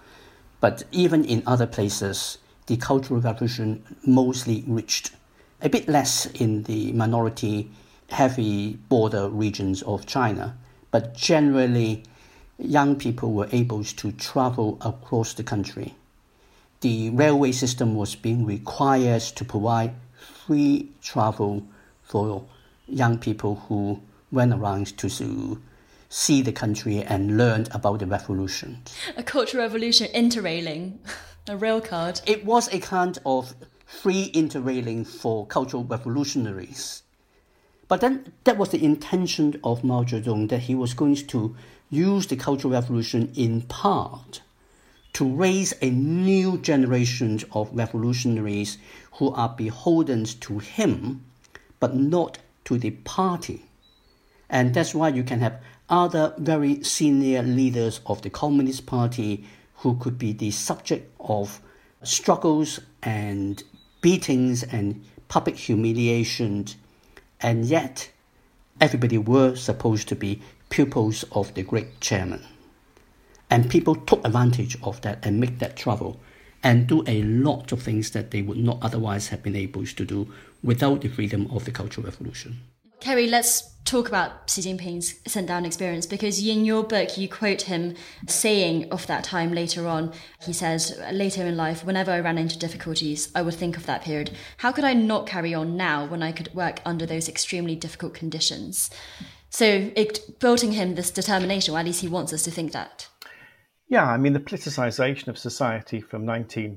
But even in other places, the Cultural Revolution mostly reached a bit less in the minority heavy border regions of China. But generally, young people were able to travel across the country. The railway system was being required to provide free travel for young people who went around to see the country and learned about the revolution.
A Cultural Revolution interrailing, a rail card.
It was a kind of free interrailing for cultural revolutionaries. But then that was the intention of Mao Zedong, that he was going to use the Cultural Revolution in part to raise a new generation of revolutionaries who are beholden to him, but not to the party. And that's why you can have other very senior leaders of the Communist Party who could be the subject of struggles and beatings and public humiliation, and yet Everybody were supposed to be pupils of the great chairman. And people took advantage of that and make that travel and do a lot of things that they would not otherwise have been able to do without the freedom of the Cultural Revolution.
Kerry, let's talk about Xi Jinping's sent-down experience, because in your book you quote him saying of that time later on. He says, later in life, whenever I ran into difficulties, I would think of that period. How could I not carry on now when I could work under those extremely difficult conditions? So it built in him this determination, or at least he wants us to think that.
Yeah, I mean, the politicization of society from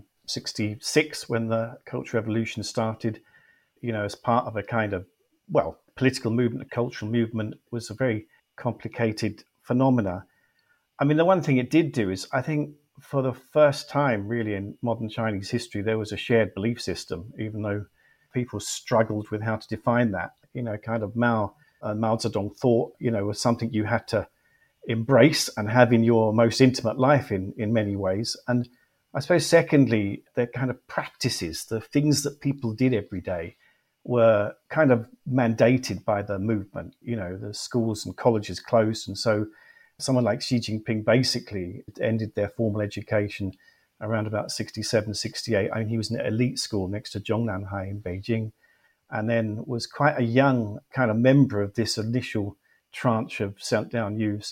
1966, when the Cultural Revolution started, as part of a kind of, political movement, a cultural movement, was a very complicated phenomena. I mean, the one thing it did do is, I think, for the first time, really, in modern Chinese history, there was a shared belief system, even though people struggled with how to define that. Kind of Mao Zedong thought, was something you had to embrace and have in your most intimate life in many ways. And I suppose, secondly, the kind of practices, the things that people did every day, were kind of mandated by the movement. The schools and colleges closed. And so someone like Xi Jinping basically ended their formal education around about 67, 68. I mean, he was in an elite school next to Zhongnanhai in Beijing, and then was quite a young kind of member of this initial tranche of sent-down youths.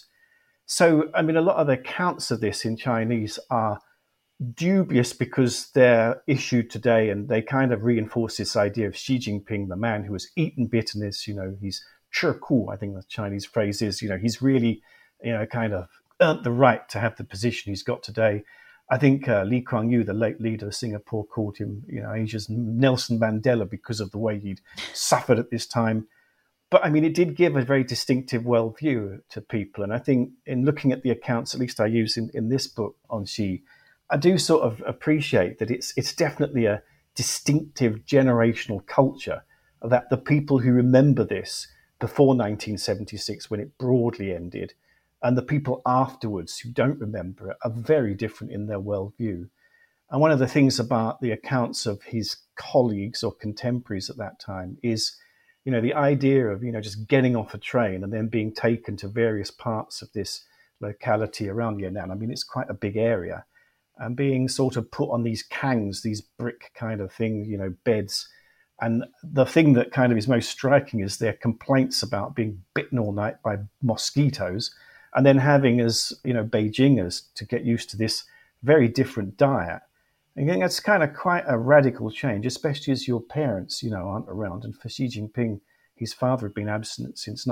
So, I mean, a lot of the accounts of this in Chinese are dubious because they're issued today, and they kind of reinforce this idea of Xi Jinping, the man who has eaten bitterness. He's 吃苦, I think the Chinese phrase is. He's really, kind of earned the right to have the position he's got today. I think Lee Kuan Yew, the late leader of Singapore, called him, Asia's Nelson Mandela because of the way he'd suffered at this time. But I mean, it did give a very distinctive worldview to people. And I think in looking at the accounts, at least I use in this book on Xi, I do sort of appreciate that it's definitely a distinctive generational culture, that the people who remember this before 1976, when it broadly ended, and the people afterwards who don't remember it, are very different in their worldview. And one of the things about the accounts of his colleagues or contemporaries at that time is, the idea of, just getting off a train and then being taken to various parts of this locality around Yan'an. I mean, it's quite a big area. And being sort of put on these kangs, these brick kind of things, beds. And the thing that kind of is most striking is their complaints about being bitten all night by mosquitoes, and then having, as Beijingers, to get used to this very different diet. And I think that's kind of quite a radical change, especially as your parents, aren't around. And for Xi Jinping, his father had been absent since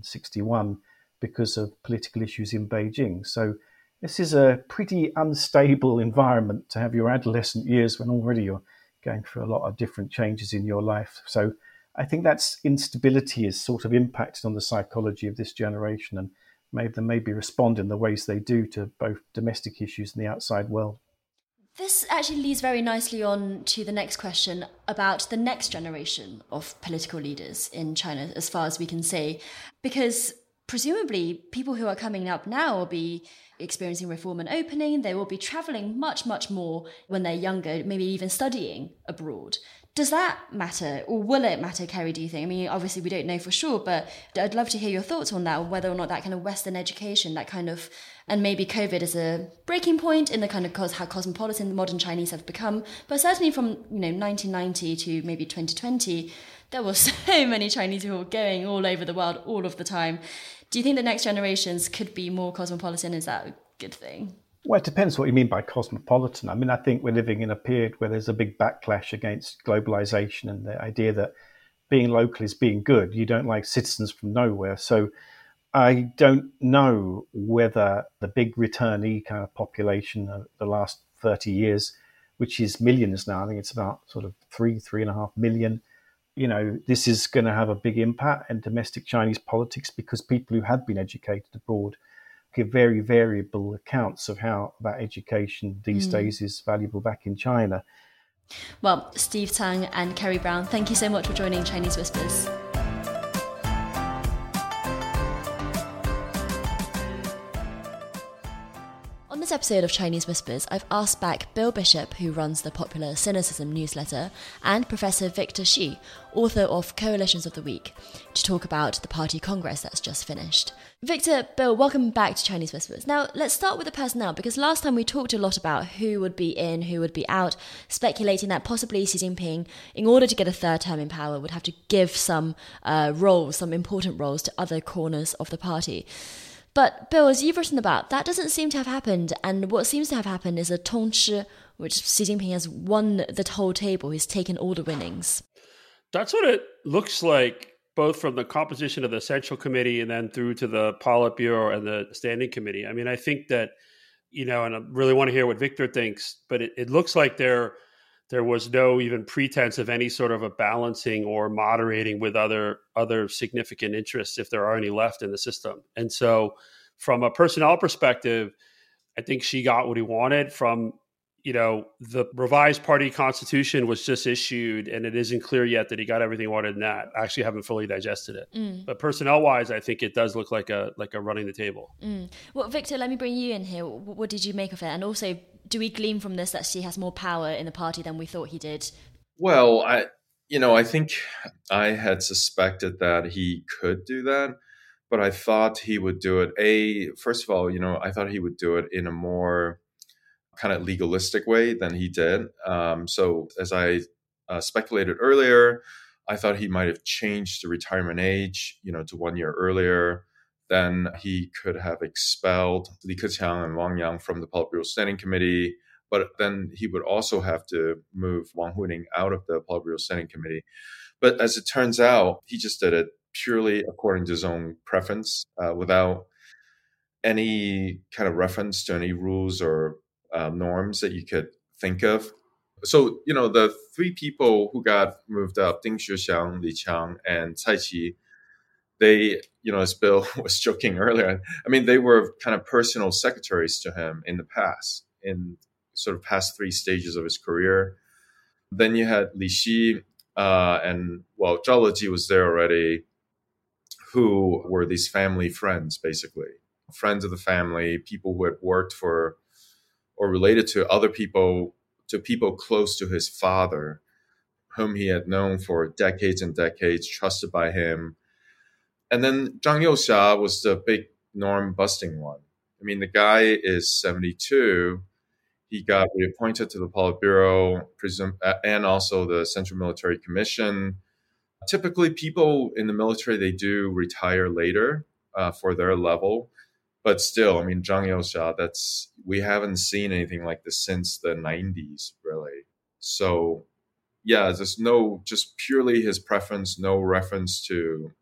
1961 because of political issues in Beijing. So this is a pretty unstable environment to have your adolescent years when already you're going through a lot of different changes in your life. So I think that instability is sort of impacted on the psychology of this generation, and made them maybe respond in the ways they do to both domestic issues and the outside world.
This actually leads very nicely on to the next question about the next generation of political leaders in China, as far as we can say, because presumably people who are coming up now will be experiencing reform and opening. They will be traveling much, much more when they're younger, maybe even studying abroad. Does that matter, or will it matter, Kerry, do you think? I mean, obviously we don't know for sure, but I'd love to hear your thoughts on that, whether or not that kind of Western education, that kind of, and maybe COVID is a breaking point in the kind of how cosmopolitan the modern Chinese have become. But certainly from 1990 to maybe 2020, there were so many Chinese who were going all over the world all of the time. Do you think the next generations could be more cosmopolitan? Is that a good thing?
Well, it depends what you mean by cosmopolitan. I mean, I think we're living in a period where there's a big backlash against globalization and the idea that being local is being good. You don't like citizens from nowhere. So I don't know whether the big returnee kind of population of the last 30 years, which is millions now, I think it's about sort of 3.5 million, this is going to have a big impact in domestic Chinese politics, because people who have been educated abroad give very variable accounts of how that education these days is valuable back in China.
Well, Steve Tang and Kerry Brown, thank you so much for joining Chinese Whispers. On the tonight's episode of Chinese Whispers, I've asked back Bill Bishop, who runs the popular Cynicism newsletter, and Professor Victor Shi, author of Coalitions of the Week, to talk about the party congress that's just finished. Victor, Bill, welcome back to Chinese Whispers. Now, let's start with the personnel, because last time we talked a lot about who would be in, who would be out, speculating that possibly Xi Jinping, in order to get a third term in power, would have to give some roles, some important roles, to other corners of the party. But, Bill, as you've written about, that doesn't seem to have happened, and what seems to have happened is a tongchi, which Xi Jinping has won the whole table, he's taken all the winnings. That's what it looks like, both from the composition of the Central Committee and then through to the Politburo and the Standing Committee. I mean, I think that, and I really want to hear what Victor thinks, but it looks like there was no even pretense of any sort of a balancing or moderating with other significant interests, if there are any left in the system. And so from a personnel perspective, I think Xi got what he wanted from, the revised party constitution was just issued, and it isn't clear yet that he got everything he wanted in that. I actually haven't fully digested it. But personnel-wise, I think it does look like a running the table. Well, Victor, let me bring you in here. What did you make of it? And also, do we glean from this that Xi has more power in the party than we thought he did?
Well, I think I had suspected that he could do that, but I thought he would do it. First of all, I thought he would do it in a more kind of legalistic way than he did. So as I speculated earlier, I thought he might have changed the retirement age, to 1 year earlier. Then he could have expelled Li Keqiang and Wang Yang from the Politburo Standing Committee. But then he would also have to move Wang Huning out of the Politburo Standing Committee. But as it turns out, he just did it purely according to his own preference, without any kind of reference to any rules or norms that you could think of. So, the three people who got moved up, Ding Xuexiang, Li Qiang, and Cai Qi, they, as Bill was joking earlier, I mean, they were kind of personal secretaries to him in the past, in sort of past three stages of his career. Then you had Li Xi, and Zhao Leji was there already, who were these family friends, basically. Friends of the family, people who had worked for or related to other people, to people close to his father, whom he had known for decades and decades, trusted by him. And then Zhang Youxia was the big norm-busting one. I mean, the guy is 72. He got reappointed to the Politburo and also the Central Military Commission. Typically, people in the military, they do retire later for their level. But still, I mean, Zhang Youxia, we haven't seen anything like this since the 90s, really. So, yeah, there's just purely his preference, no reference to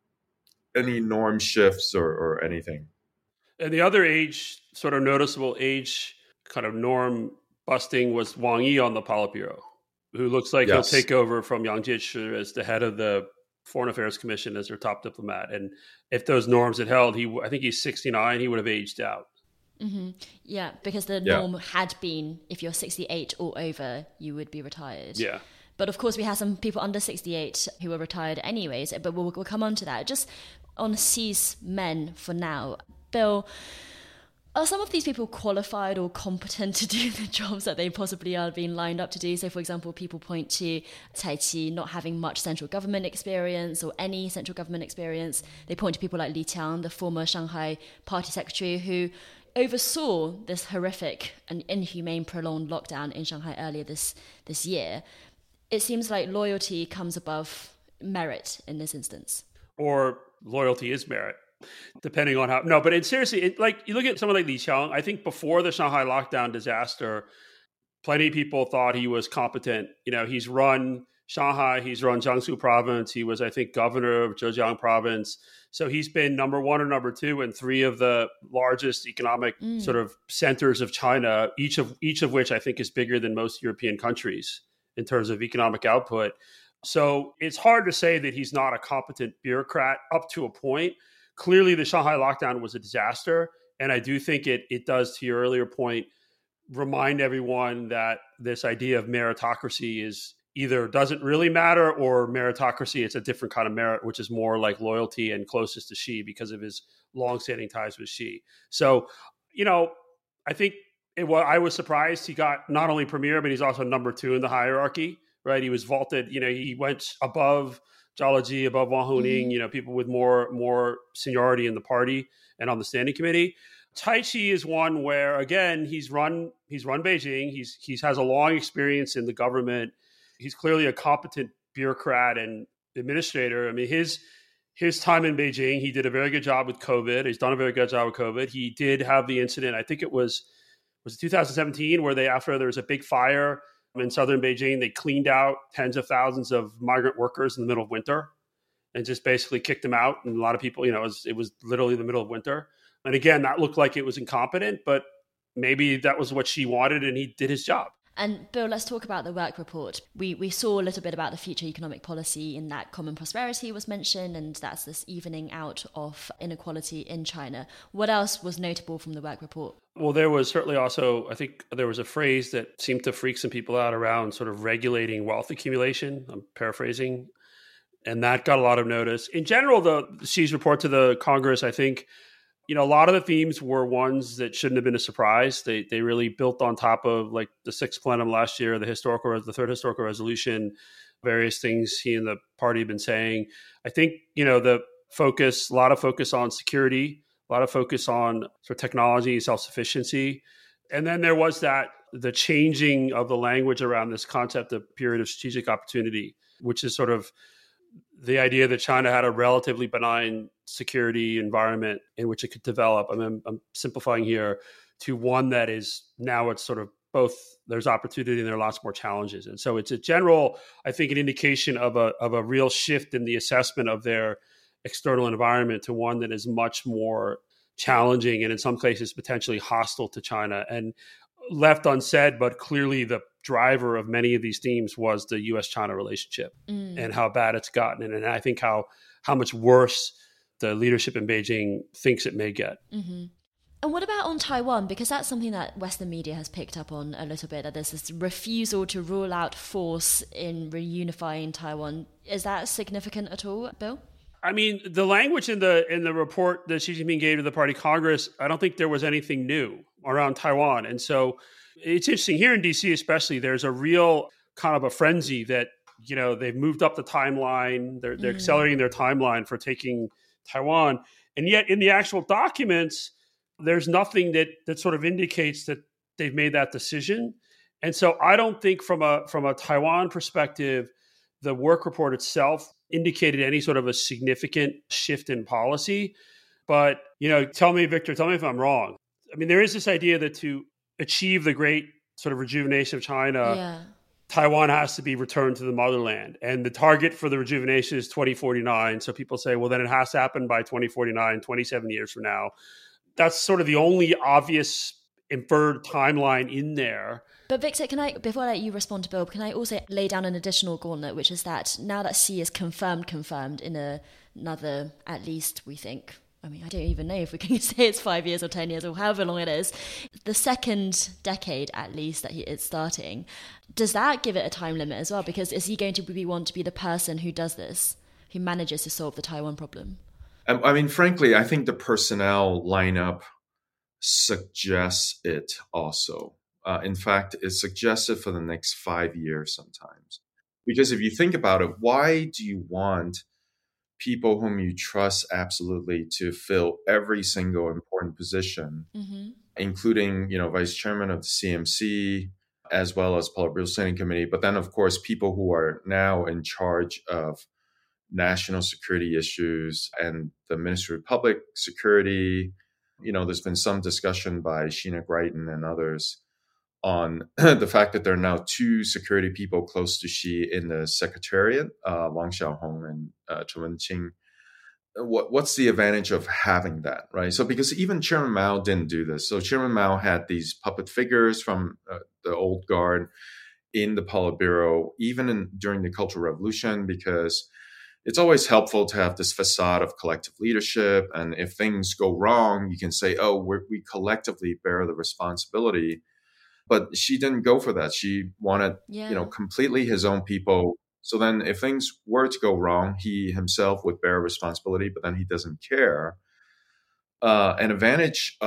any norm shifts or anything. And the other sort of noticeable kind of norm busting was Wang Yi on the Politburo, who looks like he'll take over from Yang Jiechi as the head of the Foreign Affairs Commission as their top diplomat. And if those norms had held, I think he's 69, he would have aged out. Mm-hmm. Yeah, because the norm had been, if you're 68 or over, you would be retired. Yeah. But of course, we have some people under 68 who are retired anyways, but we'll come on to that. Just on Xi's men for now. Bill, are some of these people qualified or competent to do the jobs that they possibly are being lined up to do? So, for example, people point to Cai Qi not having much central government experience or any central government experience. They point to people like Li Qiang, the former Shanghai party secretary, who oversaw this horrific and inhumane prolonged lockdown in Shanghai earlier this year. It seems like loyalty comes above merit in this instance. Or loyalty is merit, depending on how. No, but seriously, like you look at someone like Li Qiang, I think before the Shanghai lockdown disaster, plenty of people thought he was competent. He's run Shanghai, he's run Jiangsu province. He was, I think, governor of Zhejiang province. So he's been number one or number two in three of the largest economic sort of centers of China, each of which I think is bigger than most European countries in terms of economic output. So it's hard to say that he's not a competent bureaucrat up to a point. Clearly, the Shanghai lockdown was a disaster. And I do think it does, to your earlier point, remind everyone that this idea of meritocracy is either doesn't really matter, or meritocracy, it's a different kind of merit, which is more like loyalty and closest to Xi because of his longstanding ties with Xi. So, I think
I was surprised he got not only premier, but he's also number 2 in the hierarchy, right? He was vaulted, he went above Zhao Leji, above Wang Honing, people with more seniority in the party and on the standing committee. Tai Chi is one where, again, he's run Beijing. He has a long experience in the government. He's clearly a competent bureaucrat and administrator. I mean, his time in Beijing, he did a very good job with COVID. He's done a very good job with COVID. He did have the incident, I think it was 2017, where after there was a big fire in southern Beijing, they cleaned out tens of thousands of migrant workers in the middle of winter and just basically kicked them out. And a lot of people, it was literally the middle of winter. And again, that looked like it was incompetent, but maybe that was what she wanted and he did his job.
And Bill, let's talk about the work report. We saw a little bit about the future economic policy in that common prosperity was mentioned, and that's this evening out of inequality in China. What else was notable from the work report?
Well, there was certainly also, I think there was a phrase that seemed to freak some people out around sort of regulating wealth accumulation. I'm paraphrasing. And that got a lot of notice. In general, Xi's report to the Congress, I think, a lot of the themes were ones that shouldn't have been a surprise. They really built on top of like the 6th plenum last year, the 3rd historical resolution, various things he and the party have been saying. I think, a lot of focus on security, a lot of focus on sort of technology, self-sufficiency. And then there was the changing of the language around this concept of period of strategic opportunity, which is sort of the idea that China had a relatively benign security environment in which it could develop. I mean, I'm simplifying here to one that is now it's sort of both there's opportunity and there are lots more challenges. And so it's a general, I think, an indication of a real shift in the assessment of their external environment to one that is much more challenging and in some cases potentially hostile to China. And left unsaid, but clearly the driver of many of these themes was the U.S.-China relationship and how bad it's gotten. And I think how much worse the leadership in Beijing thinks it may get.
Mm-hmm. And what about on Taiwan? Because that's something that Western media has picked up on a little bit, that there's this refusal to rule out force in reunifying Taiwan. Is that significant at all, Bill?
I mean, the language in the report that Xi Jinping gave to the Party Congress, I don't think there was anything new around Taiwan. And so it's interesting here in DC, especially, there's a real kind of a frenzy that, they've moved up the timeline. They're accelerating their timeline for taking Taiwan. And yet in the actual documents, there's nothing that sort of indicates that they've made that decision. And so I don't think from a Taiwan perspective, the work report itself indicated any sort of a significant shift in policy. But, tell me, Victor, if I'm wrong. I mean, there is this idea that to achieve the great sort of rejuvenation of China, Taiwan has to be returned to the motherland. And the target for the rejuvenation is 2049. So people say, well, then it has to happen by 2049, 27 years from now. That's sort of the only obvious inferred timeline in there.
But Victor, before I let you respond to Bill, can I also lay down an additional gauntlet, which is that now that Xi is confirmed in another, at least we think, I mean, I don't even know if we can say it's 5 years or 10 years or however long it is, the second decade at least that it's starting, does that give it a time limit as well? Because is he going to want to be the person who does this, who manages to solve the Taiwan problem?
I mean, frankly, I think the personnel lineup suggests it also. In fact, it's suggested for the next 5 years sometimes. Because if you think about it, why do you want people whom you trust absolutely to fill every single important position, including, vice chairman of the CMC, as well as Politburo Standing Committee, but then, of course, people who are now in charge of national security issues and the Ministry of Public Security. There's been some discussion by Sheena Greiten and others on the fact that there are now 2 security people close to Xi in the Secretariat, Wang Xiaohong and Chen Wenqing. What's the advantage of having that, right? So because even Chairman Mao didn't do this. So Chairman Mao had these puppet figures from the old guard in the Politburo, even during the Cultural Revolution, because it's always helpful to have this facade of collective leadership. And if things go wrong, you can say, we collectively bear the responsibility. But she didn't go for that. She wanted, completely his own people. So then if things were to go wrong, he himself would bear responsibility, but then he doesn't care. An advantage of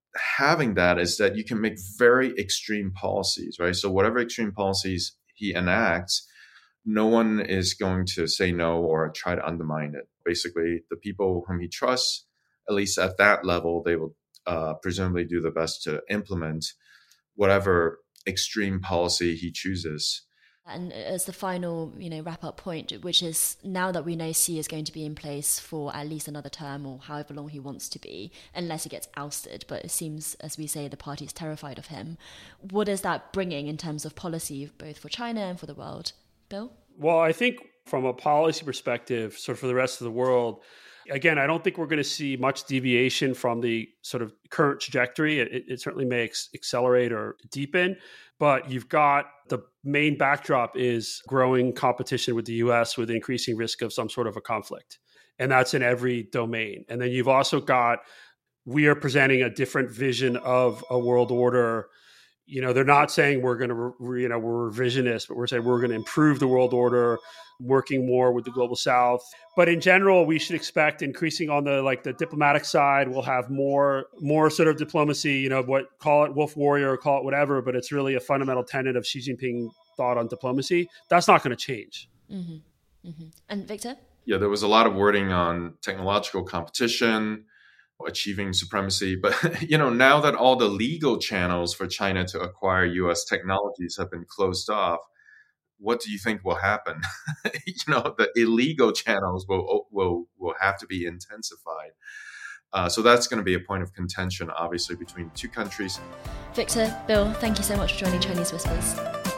having that is that you can make very extreme policies, right? So whatever extreme policies he enacts, no one is going to say no or try to undermine it. Basically, the people whom he trusts, at least at that level, they will presumably do the best to implement whatever extreme policy he chooses.
And as the final, wrap-up point, which is now that we know Xi is going to be in place for at least another term or however long he wants to be, unless he gets ousted, but it seems, as we say, the party is terrified of him. What is that bringing in terms of policy, both for China and for the world? Bill?
Well, I think from a policy perspective, sort of for the rest of the world, again, I don't think we're going to see much deviation from the sort of current trajectory. It certainly may accelerate or deepen, but you've got the main backdrop is growing competition with the US with increasing risk of some sort of a conflict. And that's in every domain. And then you've also got, we are presenting a different vision of a world order. They're not saying we're going to, we're revisionist, but we're saying we're going to improve the world order, working more with the global South. But in general, we should expect increasing on the diplomatic side. We'll have more sort of diplomacy, call it wolf warrior, call it whatever, but it's really a fundamental tenet of Xi Jinping thought on diplomacy. That's not going to change.
Mm-hmm. Mm-hmm. And Victor?
Yeah, there was a lot of wording on technological competition, achieving supremacy. But, now that all the legal channels for China to acquire U.S. technologies have been closed off, what do you think will happen? The illegal channels will have to be intensified. So that's going to be a point of contention, obviously, between the two countries.
Victor, Bill, thank you so much for joining Chinese Whispers.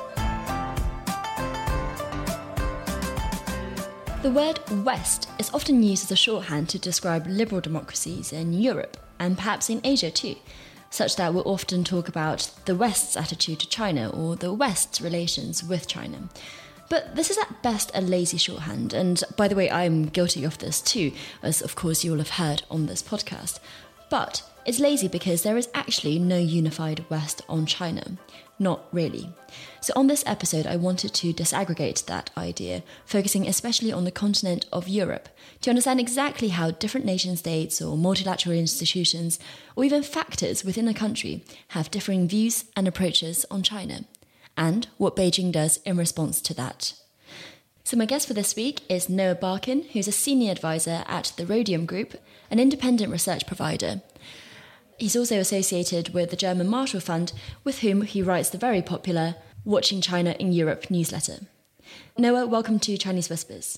The word West is often used as a shorthand to describe liberal democracies in Europe and perhaps in Asia too, such that we'll often talk about the West's attitude to China or the West's relations with China. But this is at best a lazy shorthand, and by the way, I'm guilty of this too, as of course you will have heard on this podcast. But it's lazy because there is actually no unified West on China. Not really. So on this episode, I wanted to disaggregate that idea, focusing especially on the continent of Europe, to understand exactly how different nation-states or multilateral institutions, or even factors within a country, have differing views and approaches on China, and what Beijing does in response to that. So my guest for this week is Noah Barkin, who's a senior advisor at the Rhodium Group, an independent research provider. He's also associated with the German Marshall Fund, with whom he writes the very popular Watching China in Europe newsletter. Noah, welcome to Chinese Whispers.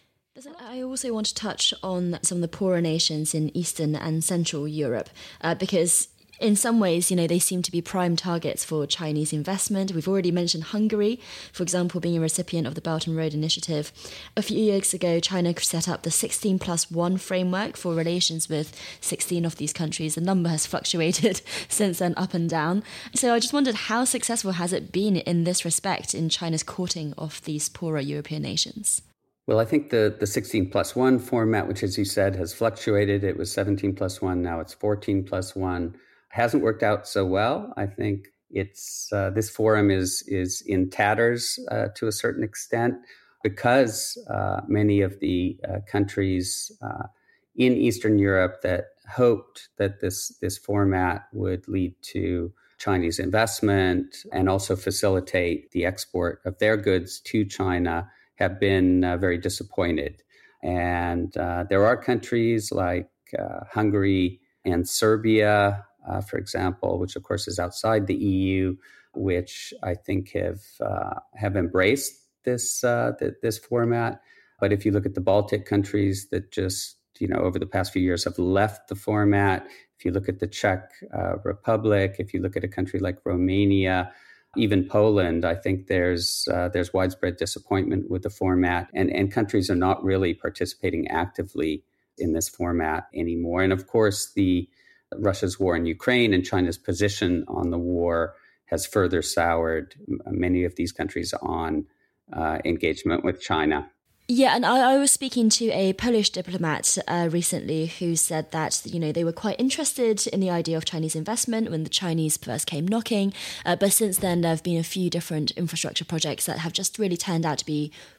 I also want to touch on some of the poorer nations in Eastern and Central Europe, because in some ways, they seem to be prime targets for Chinese investment. We've already mentioned Hungary, for example, being a recipient of the Belt and Road Initiative. A few years ago, China set up the 16+1 framework for relations with 16 of these countries. The number has fluctuated since then, up and down. So I just wondered, how successful has it been in this respect in China's courting of these poorer European nations?
Well, I think the 16+1 format, which, as you said, has fluctuated. It was 17+1, now it's 14+1. Hasn't worked out so well. I think it's this forum is in tatters to a certain extent because many of the countries in Eastern Europe that hoped that this format would lead to Chinese investment and also facilitate the export of their goods to China have been very disappointed. And there are countries like Hungary and Serbia, for example, which of course is outside the EU, which I think have embraced this format. But if you look at the Baltic countries that just over the past few years have left the format, if you look at the Czech Republic, if you look at a country like Romania, even Poland, I think there's widespread disappointment with the format, and countries are not really participating actively in this format anymore. And of course, Russia's war in Ukraine and China's position on the war has further soured many of these countries on engagement with China.
Yeah, and I was speaking to a Polish diplomat recently who said that, they were quite interested in the idea of Chinese investment when the Chinese first came knocking. But since then, there have been a few different infrastructure projects that have just really turned out to be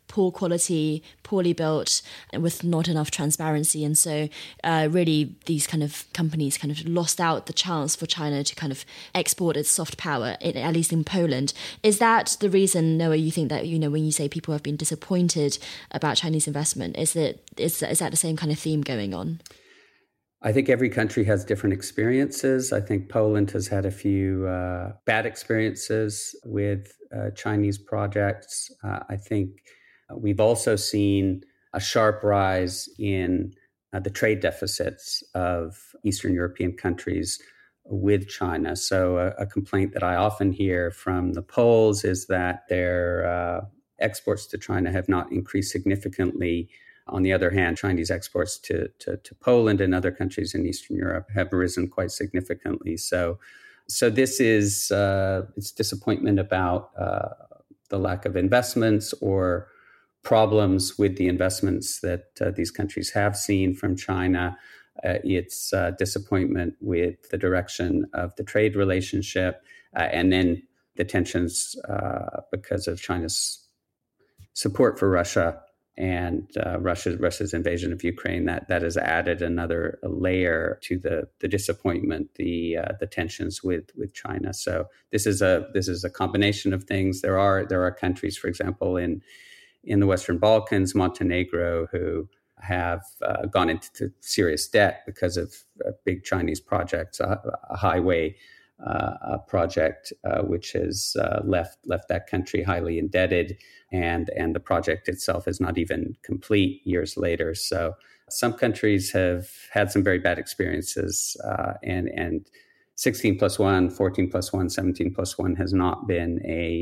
poor quality, poorly built, and with not enough transparency. And so really these kind of companies kind of lost out the chance for China to kind of export its soft power, at least in Poland. Is that the reason, Noah, you think that, when you say people have been disappointed about Chinese investment, is that the same kind of theme going on?
I think every country has different experiences. I think Poland has had a few bad experiences with Chinese projects. I think we've also seen a sharp rise in the trade deficits of Eastern European countries with China. So a complaint that I often hear from the Poles is that their exports to China have not increased significantly. On the other hand, Chinese exports to Poland and other countries in Eastern Europe have risen quite significantly. So this is it's disappointment about the lack of investments or problems with the investments that these countries have seen from China. It's disappointment with the direction of the trade relationship, and then the tensions because of China's support for Russia and Russia's invasion of Ukraine. That has added another layer to the disappointment, the tensions with China. So this is a combination of things. There are countries, for example, in the Western Balkans, Montenegro, who have gone into serious debt because of big Chinese projects, a highway project which has left that country highly indebted, and the project itself is not even complete years later. So some countries have had some very bad experiences, and 16+1, 14+1, 17+1 has not been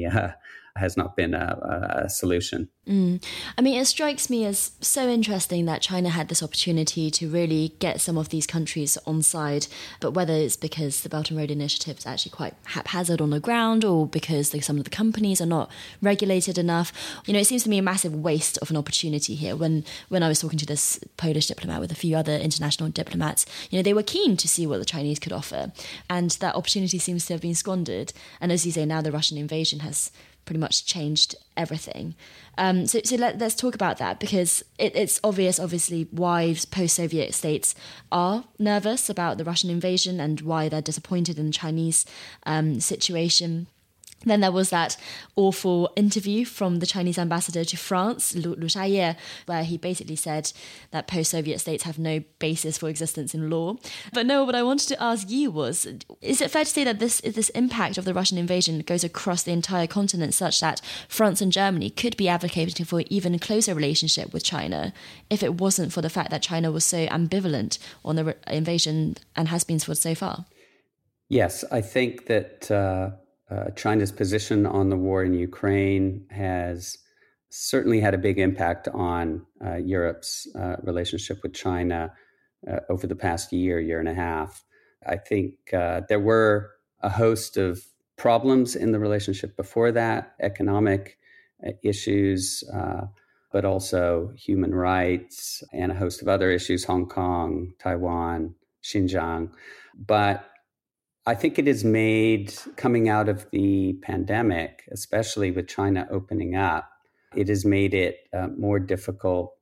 a solution.
I mean, it strikes me as so interesting that China had this opportunity to really get some of these countries on side, but whether it's because the Belt and Road Initiative is actually quite haphazard on the ground, or because some of the companies are not regulated enough, it seems to me a massive waste of an opportunity here. When I was talking to this Polish diplomat with a few other international diplomats, they were keen to see what the Chinese could offer, and that opportunity seems to have been squandered. And as you say, now the Russian invasion has pretty much changed everything. So let's talk about that, because it's obviously why post-Soviet states are nervous about the Russian invasion and why they're disappointed in the Chinese situation. Then there was that awful interview from the Chinese ambassador to France, Lu Shaye, where he basically said that post-Soviet states have no basis for existence in law. But no, what I wanted to ask you was, is it fair to say that this impact of the Russian invasion goes across the entire continent, such that France and Germany could be advocating for an even closer relationship with China if it wasn't for the fact that China was so ambivalent on the invasion and has been for so far?
Yes, I think that China's position on the war in Ukraine has certainly had a big impact on Europe's relationship with China over the past year and a half. I think there were a host of problems in the relationship before that, economic issues, but also human rights and a host of other issues, Hong Kong, Taiwan, Xinjiang. But I think it is made, coming out of the pandemic, especially with China opening up, it has made it more difficult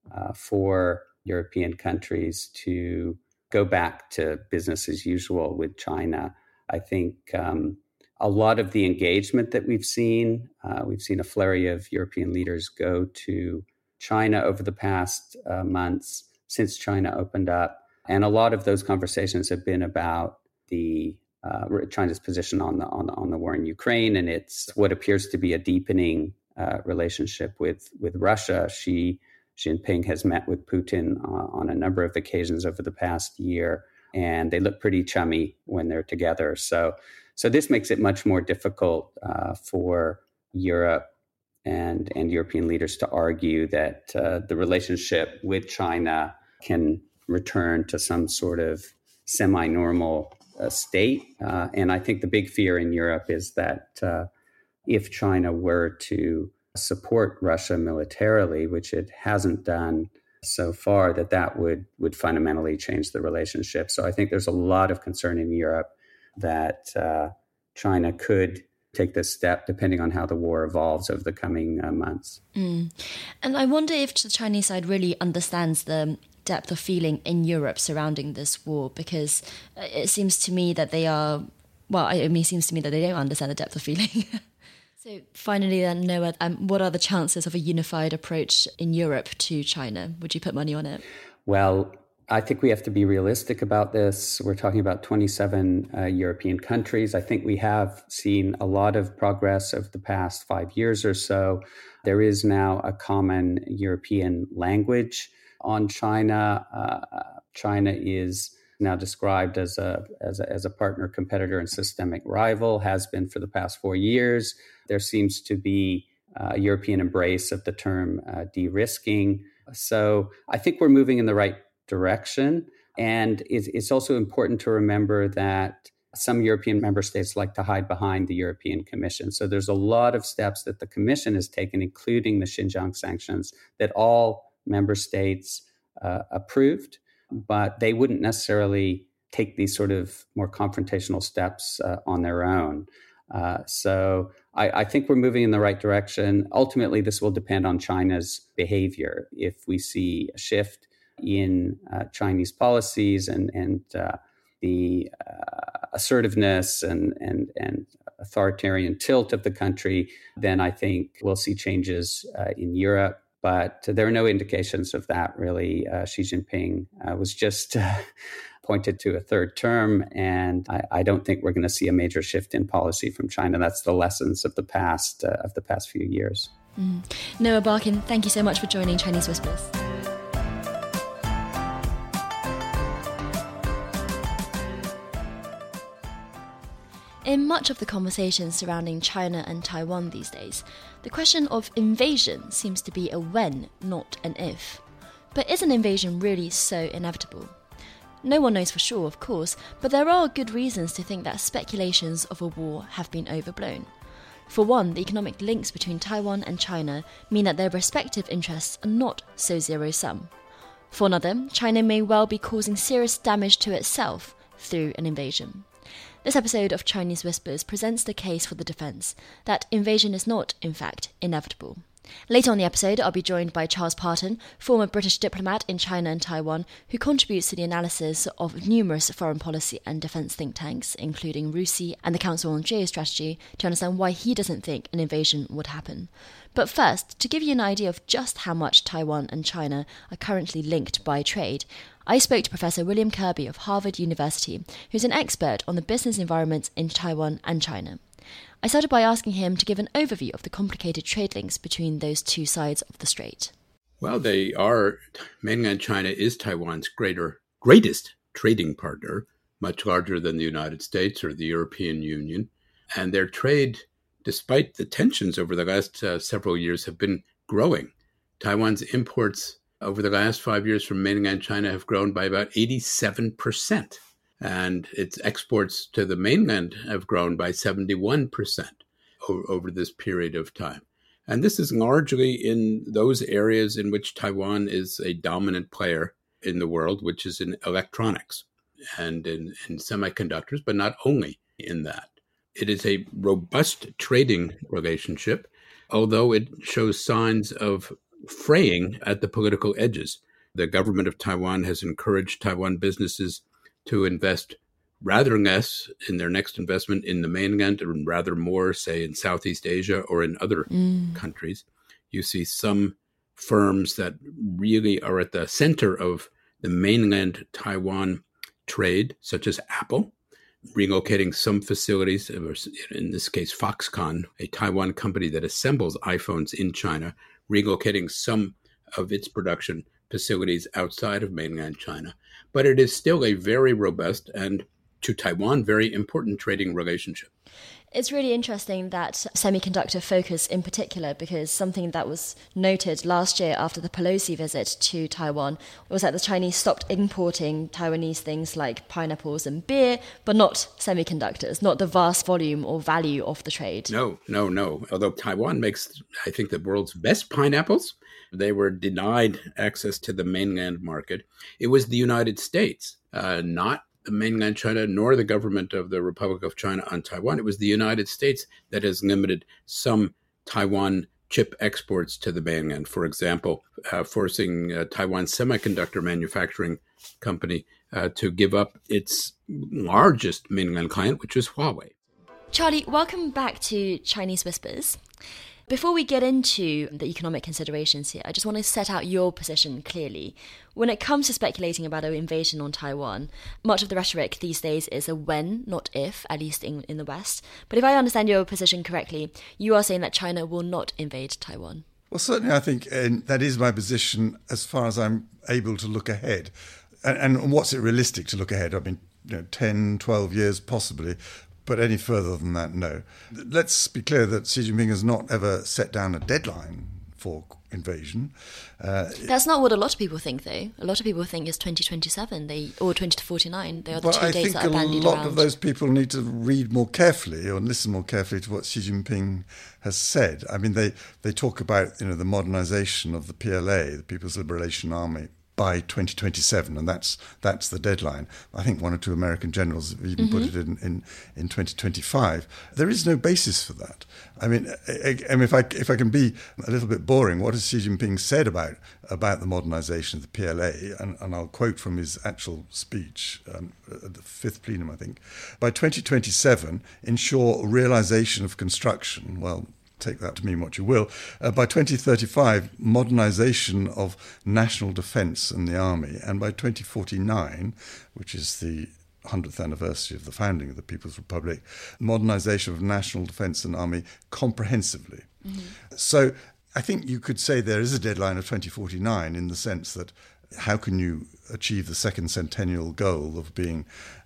for European countries to go back to business as usual with China. I think a lot of the engagement that we've seen a flurry of European leaders go to China over the past months since China opened up. And a lot of those conversations have been about China's position on the war in Ukraine, and it's what appears to be a deepening relationship with Russia. Xi Jinping has met with Putin on a number of occasions over the past year, and they look pretty chummy when they're together. So this makes it much more difficult for Europe and European leaders to argue that the relationship with China can return to some sort of semi-normal state. And I think the big fear in Europe is that if China were to support Russia militarily, which it hasn't done so far, that would fundamentally change the relationship. So I think there's a lot of concern in Europe that China could take this step, depending on how the war evolves over the coming months.
And I wonder if the Chinese side really understands the depth of feeling in Europe surrounding this war, because it seems to me that they are, it seems to me that they don't understand the depth of feeling. So finally then, Noah, what are the chances of a unified approach in Europe to China? Would you put money on it?
Well, I think we have to be realistic about this. We're talking about 27 European countries. I think we have seen a lot of progress over the past 5 years or so. There is now a common European language on China. China is now described as a partner, competitor, and systemic rival, has been for the past 4 years. There seems to be a European embrace of the term de-risking. So I think we're moving in the right direction. And it's also important to remember that some European member states like to hide behind the European Commission. So there's a lot of steps that the Commission has taken, including the Xinjiang sanctions, that all member states approved, but they wouldn't necessarily take these sort of more confrontational steps on their own. So I think we're moving in the right direction. Ultimately, this will depend on China's behavior. If we see a shift in Chinese policies and the assertiveness and authoritarian tilt of the country, then I think we'll see changes in Europe. But there are no indications of that, really. Xi Jinping was just appointed to a third term, and I don't think we're going to see a major shift in policy from China. That's the lessons of the past few years.
Noah Barkin, thank you so much for joining Chinese Whispers. In much of the conversation surrounding China and Taiwan these days, the question of invasion seems to be a when, not an if. But is an invasion really so inevitable? No one knows for sure, of course, but there are good reasons to think that speculations of a war have been overblown. For one, the economic links between Taiwan and China mean that their respective interests are not so zero-sum. For another, China may well be causing serious damage to itself through an invasion. This episode of Chinese Whispers presents the case for the defence that invasion is not, in fact, inevitable. Later on the episode, I'll be joined by Charles Parton, former British diplomat in China and Taiwan, who contributes to the analysis of numerous foreign policy and defence think tanks, including RUSI and the Council on Geostrategy, to understand why he doesn't think an invasion would happen. But first, to give you an idea of just how much Taiwan and China are currently linked by trade, I spoke to Professor William Kirby of Harvard University, who's an expert on the business environment in Taiwan and China. I started by asking him to give an overview of the complicated trade links between those two sides of the strait.
Well, mainland China is Taiwan's greatest trading partner, much larger than the United States or the European Union. And their trade, despite the tensions over the last several years, have been growing. Taiwan's imports over the last 5 years from mainland China have grown by about 87%. And its exports to the mainland have grown by 71% over this period of time. And this is largely in those areas in which Taiwan is a dominant player in the world, which is in electronics and in semiconductors, but not only in that. It is a robust trading relationship, although it shows signs of fraying at the political edges. The government of Taiwan has encouraged Taiwan businesses to invest rather less in their next investment in the mainland and rather more, say, in Southeast Asia or in other countries. You see some firms that really are at the center of the mainland Taiwan trade, such as Apple, relocating some facilities, in this case Foxconn, a Taiwan company that assembles iPhones in China, relocating some of its production facilities outside of mainland China. But it is still a very robust and, to Taiwan, very important trading relationship.
It's really interesting that semiconductor focus in particular, because something that was noted last year after the Pelosi visit to Taiwan was that the Chinese stopped importing Taiwanese things like pineapples and beer, but not semiconductors, not the vast volume or value of the trade.
No. Although Taiwan makes, I think, the world's best pineapples, they were denied access to the mainland market. It was the United States, not mainland China nor the government of the Republic of China on Taiwan. It was the United States that has limited some Taiwan chip exports to the mainland. For example, forcing Taiwan Semiconductor Manufacturing Company to give up its largest mainland client, which is Huawei.
Charlie, welcome back to Chinese Whispers. Before we get into the economic considerations here, I just want to set out your position clearly. When it comes to speculating about an invasion on Taiwan, much of the rhetoric these days is a when, not if, at least in the West. But if I understand your position correctly, you are saying that China will not invade Taiwan.
Well, certainly I think that is my position as far as I'm able to look ahead. And what's it realistic to look ahead? I mean, 10, 12 years possibly. But any further than that, no. Let's be clear that Xi Jinping has not ever set down a deadline for invasion.
That's not what a lot of people think, though. A lot of people think it's 2027 or 2049. They are the 2 days that are bandied around.
I think a lot of those people need to read more carefully or listen more carefully to what Xi Jinping has said. I mean, they talk about the modernization of the PLA, the People's Liberation Army, by 2027, and that's the deadline. I think 1 or 2 American generals have even put it in 2025. There is no basis for that. I mean, if I can be a little bit boring, what has Xi Jinping said about the modernization of the PLA? And I'll quote from his actual speech at the 5th plenum, I think. By 2027, ensure realization of construction. Well, take that to mean what you will. By 2035, modernization of national defense and the army. And by 2049, which is the 100th anniversary of the founding of the People's Republic, modernization of national defense and army comprehensively. So I think you could say there is a deadline of 2049 in the sense that how can you achieve the second centennial goal of being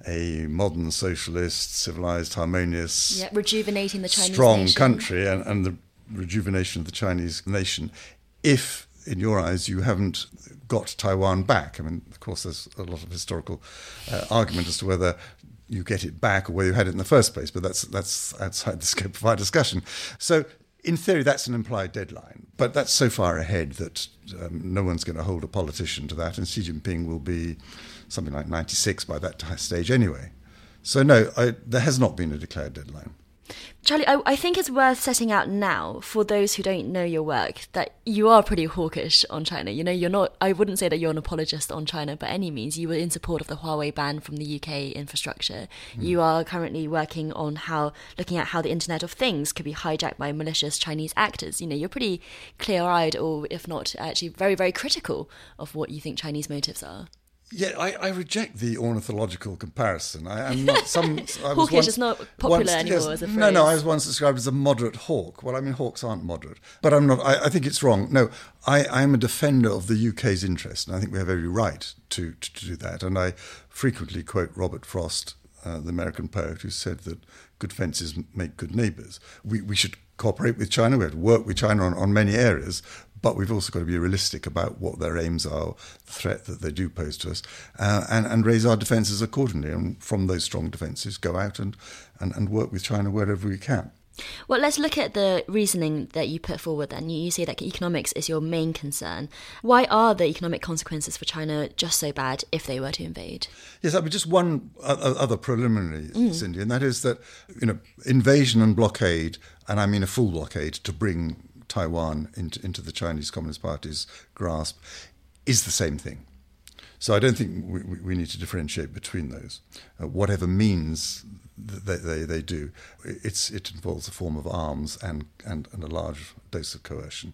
a modern, socialist, civilized, harmonious,
rejuvenating the Chinese
strong
nation.
Country and the rejuvenation of the Chinese nation if, in your eyes, you haven't got Taiwan back? I mean, of course, there's a lot of historical argument as to whether you get it back or whether you had it in the first place, but that's outside the scope of our discussion. So in theory, that's an implied deadline, but that's so far ahead that no one's going to hold a politician to that, and Xi Jinping will be something like 96 by that stage anyway. So no, there has not been a declared deadline.
Charlie, I think it's worth setting out now, for those who don't know your work, that you are pretty hawkish on China. You're not, I wouldn't say that you're an apologist on China by any means. You were in support of the Huawei ban from the UK infrastructure. You are currently working on looking at how the Internet of Things could be hijacked by malicious Chinese actors. You're pretty clear-eyed, or if not actually very, very critical of what you think Chinese motives are.
Yeah, I reject the ornithological comparison. I'm not
hawkish is not popular anymore as a phrase.
No, I was once described as a moderate hawk. Well, I mean, hawks aren't moderate. But I'm not. I think it's wrong. No, I'm a defender of the UK's interest, and I think we have every right to do that. And I frequently quote Robert Frost, the American poet, who said that good fences make good neighbours. We should cooperate with China. We have to work with China on many areas. But we've also got to be realistic about what their aims are, the threat that they do pose to us, and raise our defences accordingly. And from those strong defences, go out and work with China wherever we can.
Well, let's look at the reasoning that you put forward then. You say that economics is your main concern. Why are the economic consequences for China just so bad if they were to invade? Yes,
I mean, just one other preliminary, Cindy, and that is that invasion and blockade, and I mean a full blockade to bring Taiwan into the Chinese Communist Party's grasp, is the same thing. So I don't think we need to differentiate between those. Whatever means they do, it involves a form of arms and a large dose of coercion.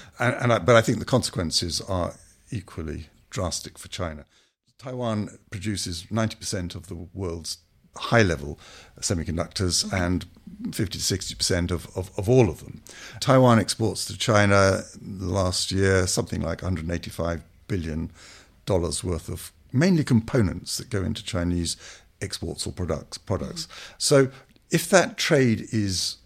But I think the consequences are equally drastic for China. Taiwan produces 90% of the world's high-level semiconductors and 50 to 60% of all of them. Taiwan exports to China last year something like $185 billion worth of mainly components that go into Chinese exports or products. So if that trade is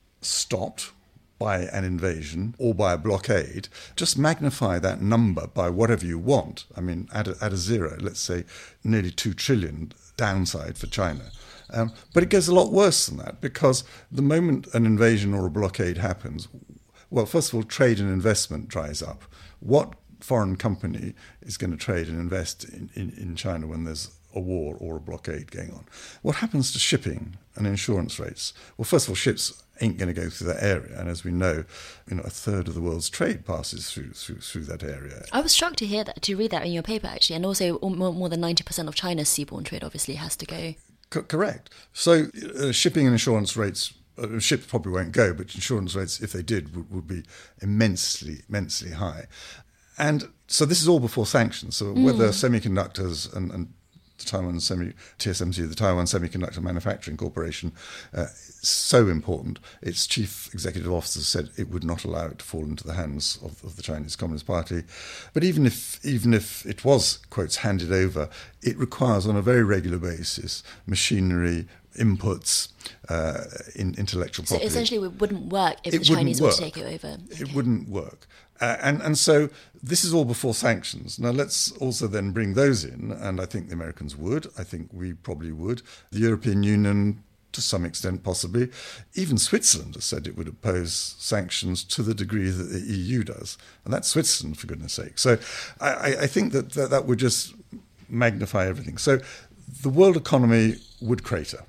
stopped by an invasion or by a blockade, just magnify that number by whatever you want. I mean, add a zero, let's say nearly 2 trillion downside for China. But it goes a lot worse than that, because the moment an invasion or a blockade happens, well, first of all, trade and investment dries up. What foreign company is going to trade and invest in China when there's a war or a blockade going on. What happens to shipping and insurance rates? Well, first of all, ships ain't going to go through that area, and as we know, a third of the world's trade passes through that area.
I was shocked to hear that, to read that in your paper, actually, and also more than 90% of China's seaborne trade obviously has to go.
Correct. So shipping and insurance rates, ships probably won't go, but insurance rates, if they did, would be immensely high. And so this is all before sanctions. So whether semiconductors and TSMC, the Taiwan Semiconductor Manufacturing Corporation, so important. Its chief executive officer said it would not allow it to fall into the hands of the Chinese Communist Party. But even if it was, quotes, handed over, it requires on a very regular basis machinery, inputs, intellectual property.
So essentially it wouldn't work if the Chinese were to take it over.
It wouldn't work. And so this is all before sanctions. Now let's also then bring those in, and I think the Americans would. I think we probably would. The European Union, to some extent possibly. Even Switzerland has said it would oppose sanctions to the degree that the EU does. And that's Switzerland, for goodness sake. So I think that would just magnify everything. So the world economy would crater.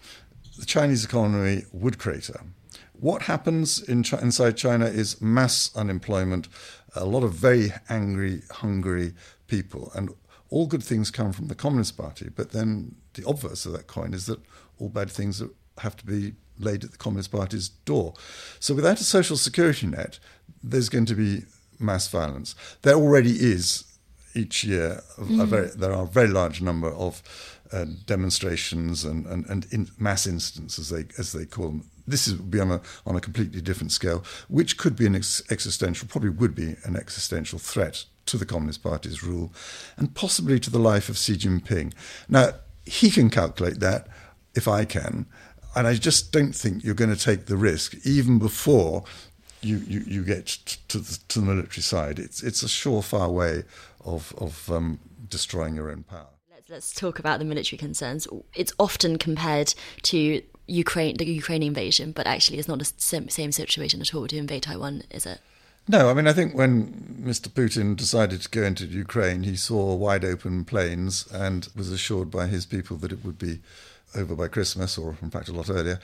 The Chinese economy would crater. What happens inside China is mass unemployment, a lot of very angry, hungry people, and all good things come from the Communist Party. But then the obverse of that coin is that all bad things have to be laid at the Communist Party's door. So without a social security net, there's going to be mass violence. There already is each year. There are a very large number of demonstrations and mass incidents, as they call them. This would be on a completely different scale, which could be probably would be an existential threat to the Communist Party's rule and possibly to the life of Xi Jinping. Now, he can calculate that, if I can, and I just don't think you're going to take the risk, even before you get to the military side. It's a surefire way of destroying your own power.
Let's talk about the military concerns. It's often compared to the Ukraine invasion, but actually it's not the same situation at all to invade Taiwan, is it?
No, I mean, I think when Mr. Putin decided to go into Ukraine, he saw wide open plains and was assured by his people that it would be over by Christmas, or in fact a lot earlier.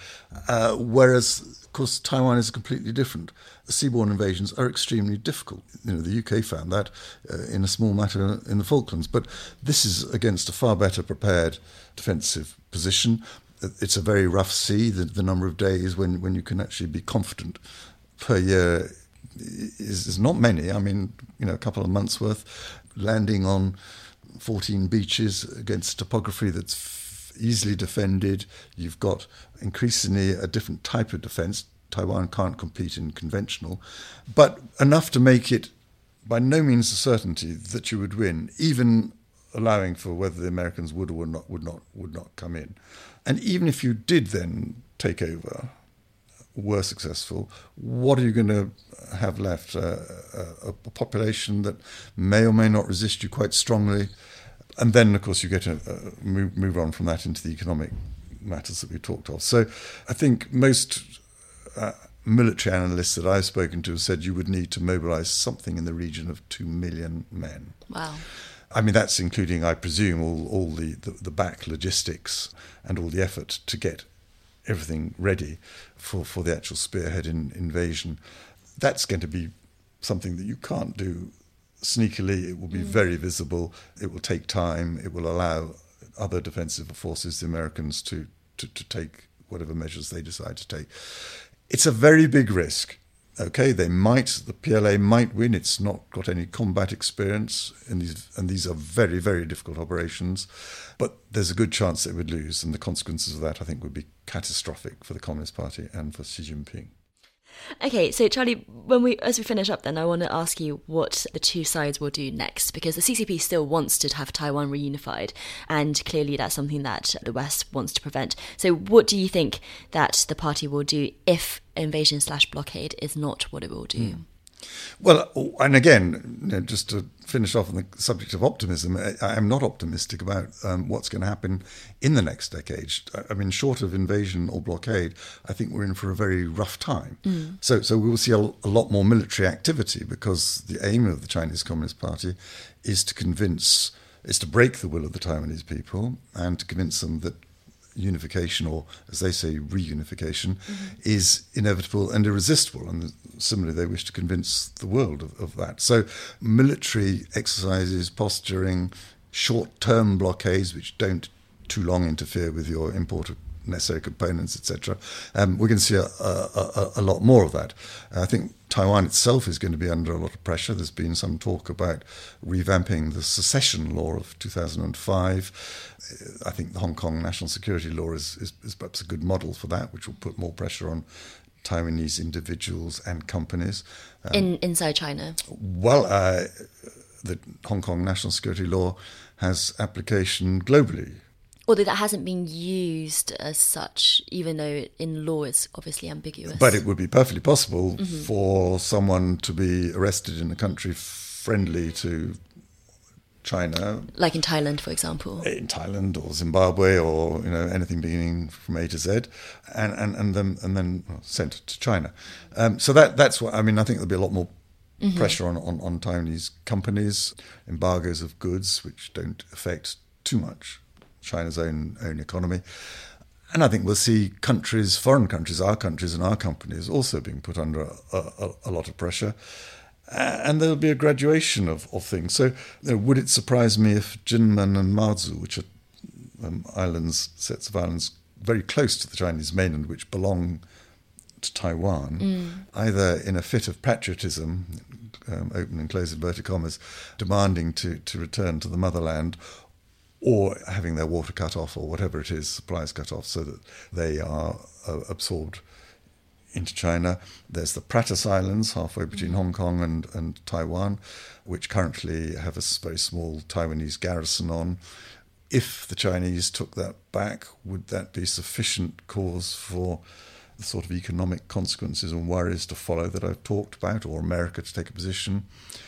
Whereas, of course, Taiwan is completely different. Seaborne invasions are extremely difficult. The UK found that in a small matter in the Falklands. But this is against a far better prepared defensive position. It's a very rough sea. The number of days when you can actually be confident per year is not many. I mean, a couple of months' worth. Landing on 14 beaches against topography that's easily defended. You've got increasingly a different type of defence. Taiwan can't compete in conventional, but enough to make it by no means a certainty that you would win, even allowing for whether the Americans would or would not come in. And even if you did then take over, were successful, what are you going to have left? A population that may or may not resist you quite strongly. And then, of course, you get to move on from that into the economic matters that we talked of. So I think most military analysts that I've spoken to have said you would need to mobilise something in the region of 2 million men.
Wow.
I mean, that's including, I presume, all the back logistics and all the effort to get everything ready for the actual spearhead invasion. That's going to be something that you can't do sneakily. It will be very visible. It will take time. It will allow other defensive forces, the Americans, to take whatever measures they decide to take. It's a very big risk. Okay, the PLA might win. It's not got any combat experience, and these are very, very difficult operations. But there's a good chance it would lose, and the consequences of that, I think, would be catastrophic for the Communist Party and for Xi Jinping.
Okay, so Charlie, as we finish up then, I want to ask you what the two sides will do next, because the CCP still wants to have Taiwan reunified, and clearly that's something that the West wants to prevent. So what do you think that the party will do if invasion/blockade is not what it will do?
Well, and again, just to finish off on the subject of optimism, I am not optimistic about what's going to happen in the next decade. I mean, short of invasion or blockade, I think we're in for a very rough time. So we will see a lot more military activity, because the aim of the Chinese Communist Party is to convince is to break the will of the Taiwanese people and to convince them that unification, or as they say, reunification, is inevitable and irresistible. And similarly, they wish to convince the world of that. So military exercises, posturing, short-term blockades, which don't too long interfere with your import of necessary components, etc. We're going to see a lot more of that. I think Taiwan itself is going to be under a lot of pressure. There's been some talk about revamping the secession law of 2005. I think the Hong Kong national security law is perhaps a good model for that, which will put more pressure on Taiwanese individuals and companies.
Inside China?
Well, the Hong Kong national security law has application globally.
Although that hasn't been used as such, even though in law it's obviously ambiguous.
But it would be perfectly possible for someone to be arrested in a country friendly to China.
Like in Thailand, for example.
In Thailand or Zimbabwe or anything beginning from A to Z, and then sent to China. So that's what I mean. I think there'll be a lot more pressure on Taiwanese companies, embargoes of goods which don't affect too much China's own economy. And I think we'll see countries, foreign countries, our countries and our companies also being put under a lot of pressure. And there'll be a graduation of things. So would it surprise me if Jinmen and Mazu, which are sets of islands very close to the Chinese mainland, which belong to Taiwan, either in a fit of patriotism, open and close inverted commas, demanding to return to the motherland, or having their water cut off, or whatever it is, supplies cut off, so that they are absorbed into China. There's the Pratas Islands, halfway between Hong Kong and Taiwan, which currently have a very small Taiwanese garrison on. If the Chinese took that back, would that be sufficient cause for the sort of economic consequences and worries to follow that I've talked about, or America to take a position?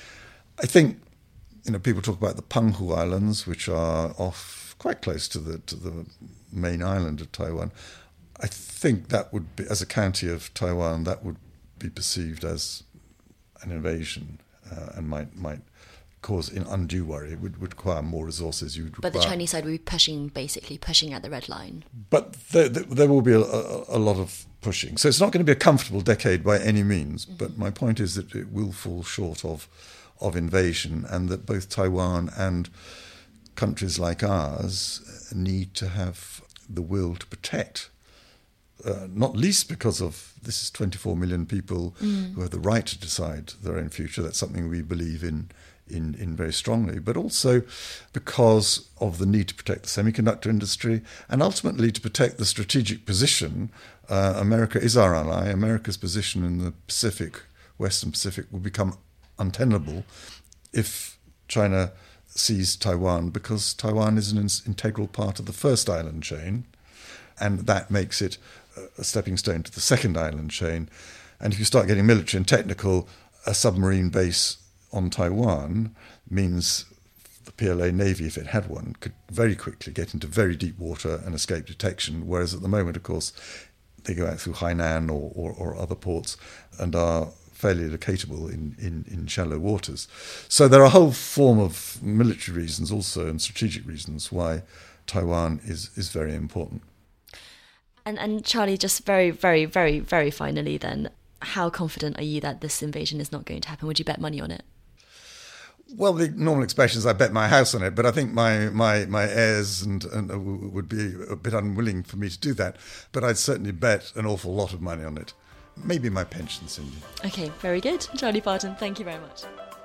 I think people talk about the Penghu Islands, which are off quite close to the main island of Taiwan. I think that would be, as a county of Taiwan, that would be perceived as an invasion and might cause undue worry. It would require more resources.
But the Chinese side would be basically pushing at the red line.
But there will be a lot of pushing. So it's not going to be a comfortable decade by any means. But my point is that it will fall short of invasion, and that both Taiwan and countries like ours need to have the will to protect, not least because of this is 24 million people who have the right to decide their own future. That's something we believe in very strongly, but also because of the need to protect the semiconductor industry and ultimately to protect the strategic position. America is our ally. America's position in the Pacific, Western Pacific, will become untenable if China seized Taiwan, because Taiwan is an integral part of the first island chain, and that makes it a stepping stone to the second island chain. And if you start getting military and technical, a submarine base on Taiwan means the PLA Navy, if it had one, could very quickly get into very deep water and escape detection, whereas at the moment, of course, they go out through Hainan or other ports and are fairly locatable in shallow waters. So there are a whole form of military reasons also and strategic reasons why Taiwan is very important.
And Charlie, just very, very, very, very finally then, how confident are you that this invasion is not going to happen? Would you bet money on it?
Well, the normal expression is I bet my house on it, but I think my heirs and would be a bit unwilling for me to do that. But I'd certainly bet an awful lot of money on it. Maybe my pension, Cindy.
Okay, very good. Charlie Parton, thank you very much.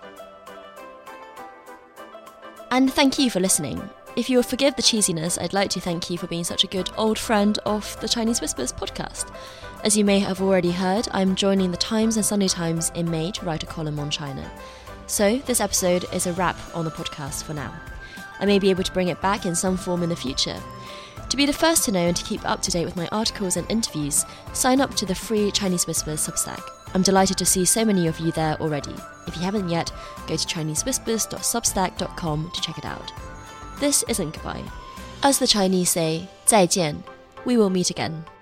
And thank you for listening. If you will forgive the cheesiness, I'd like to thank you for being such a good old friend of the Chinese Whispers podcast. As you may have already heard, I'm joining the Times and Sunday Times in May to write a column on China. So this episode is a wrap on the podcast for now. I may be able to bring it back in some form in the future. To be the first to know and to keep up to date with my articles and interviews, sign up to the free Chinese Whispers Substack. I'm delighted to see so many of you there already. If you haven't yet, go to ChineseWhispers.substack.com to check it out. This isn't goodbye. As the Chinese say, 再见, we will meet again.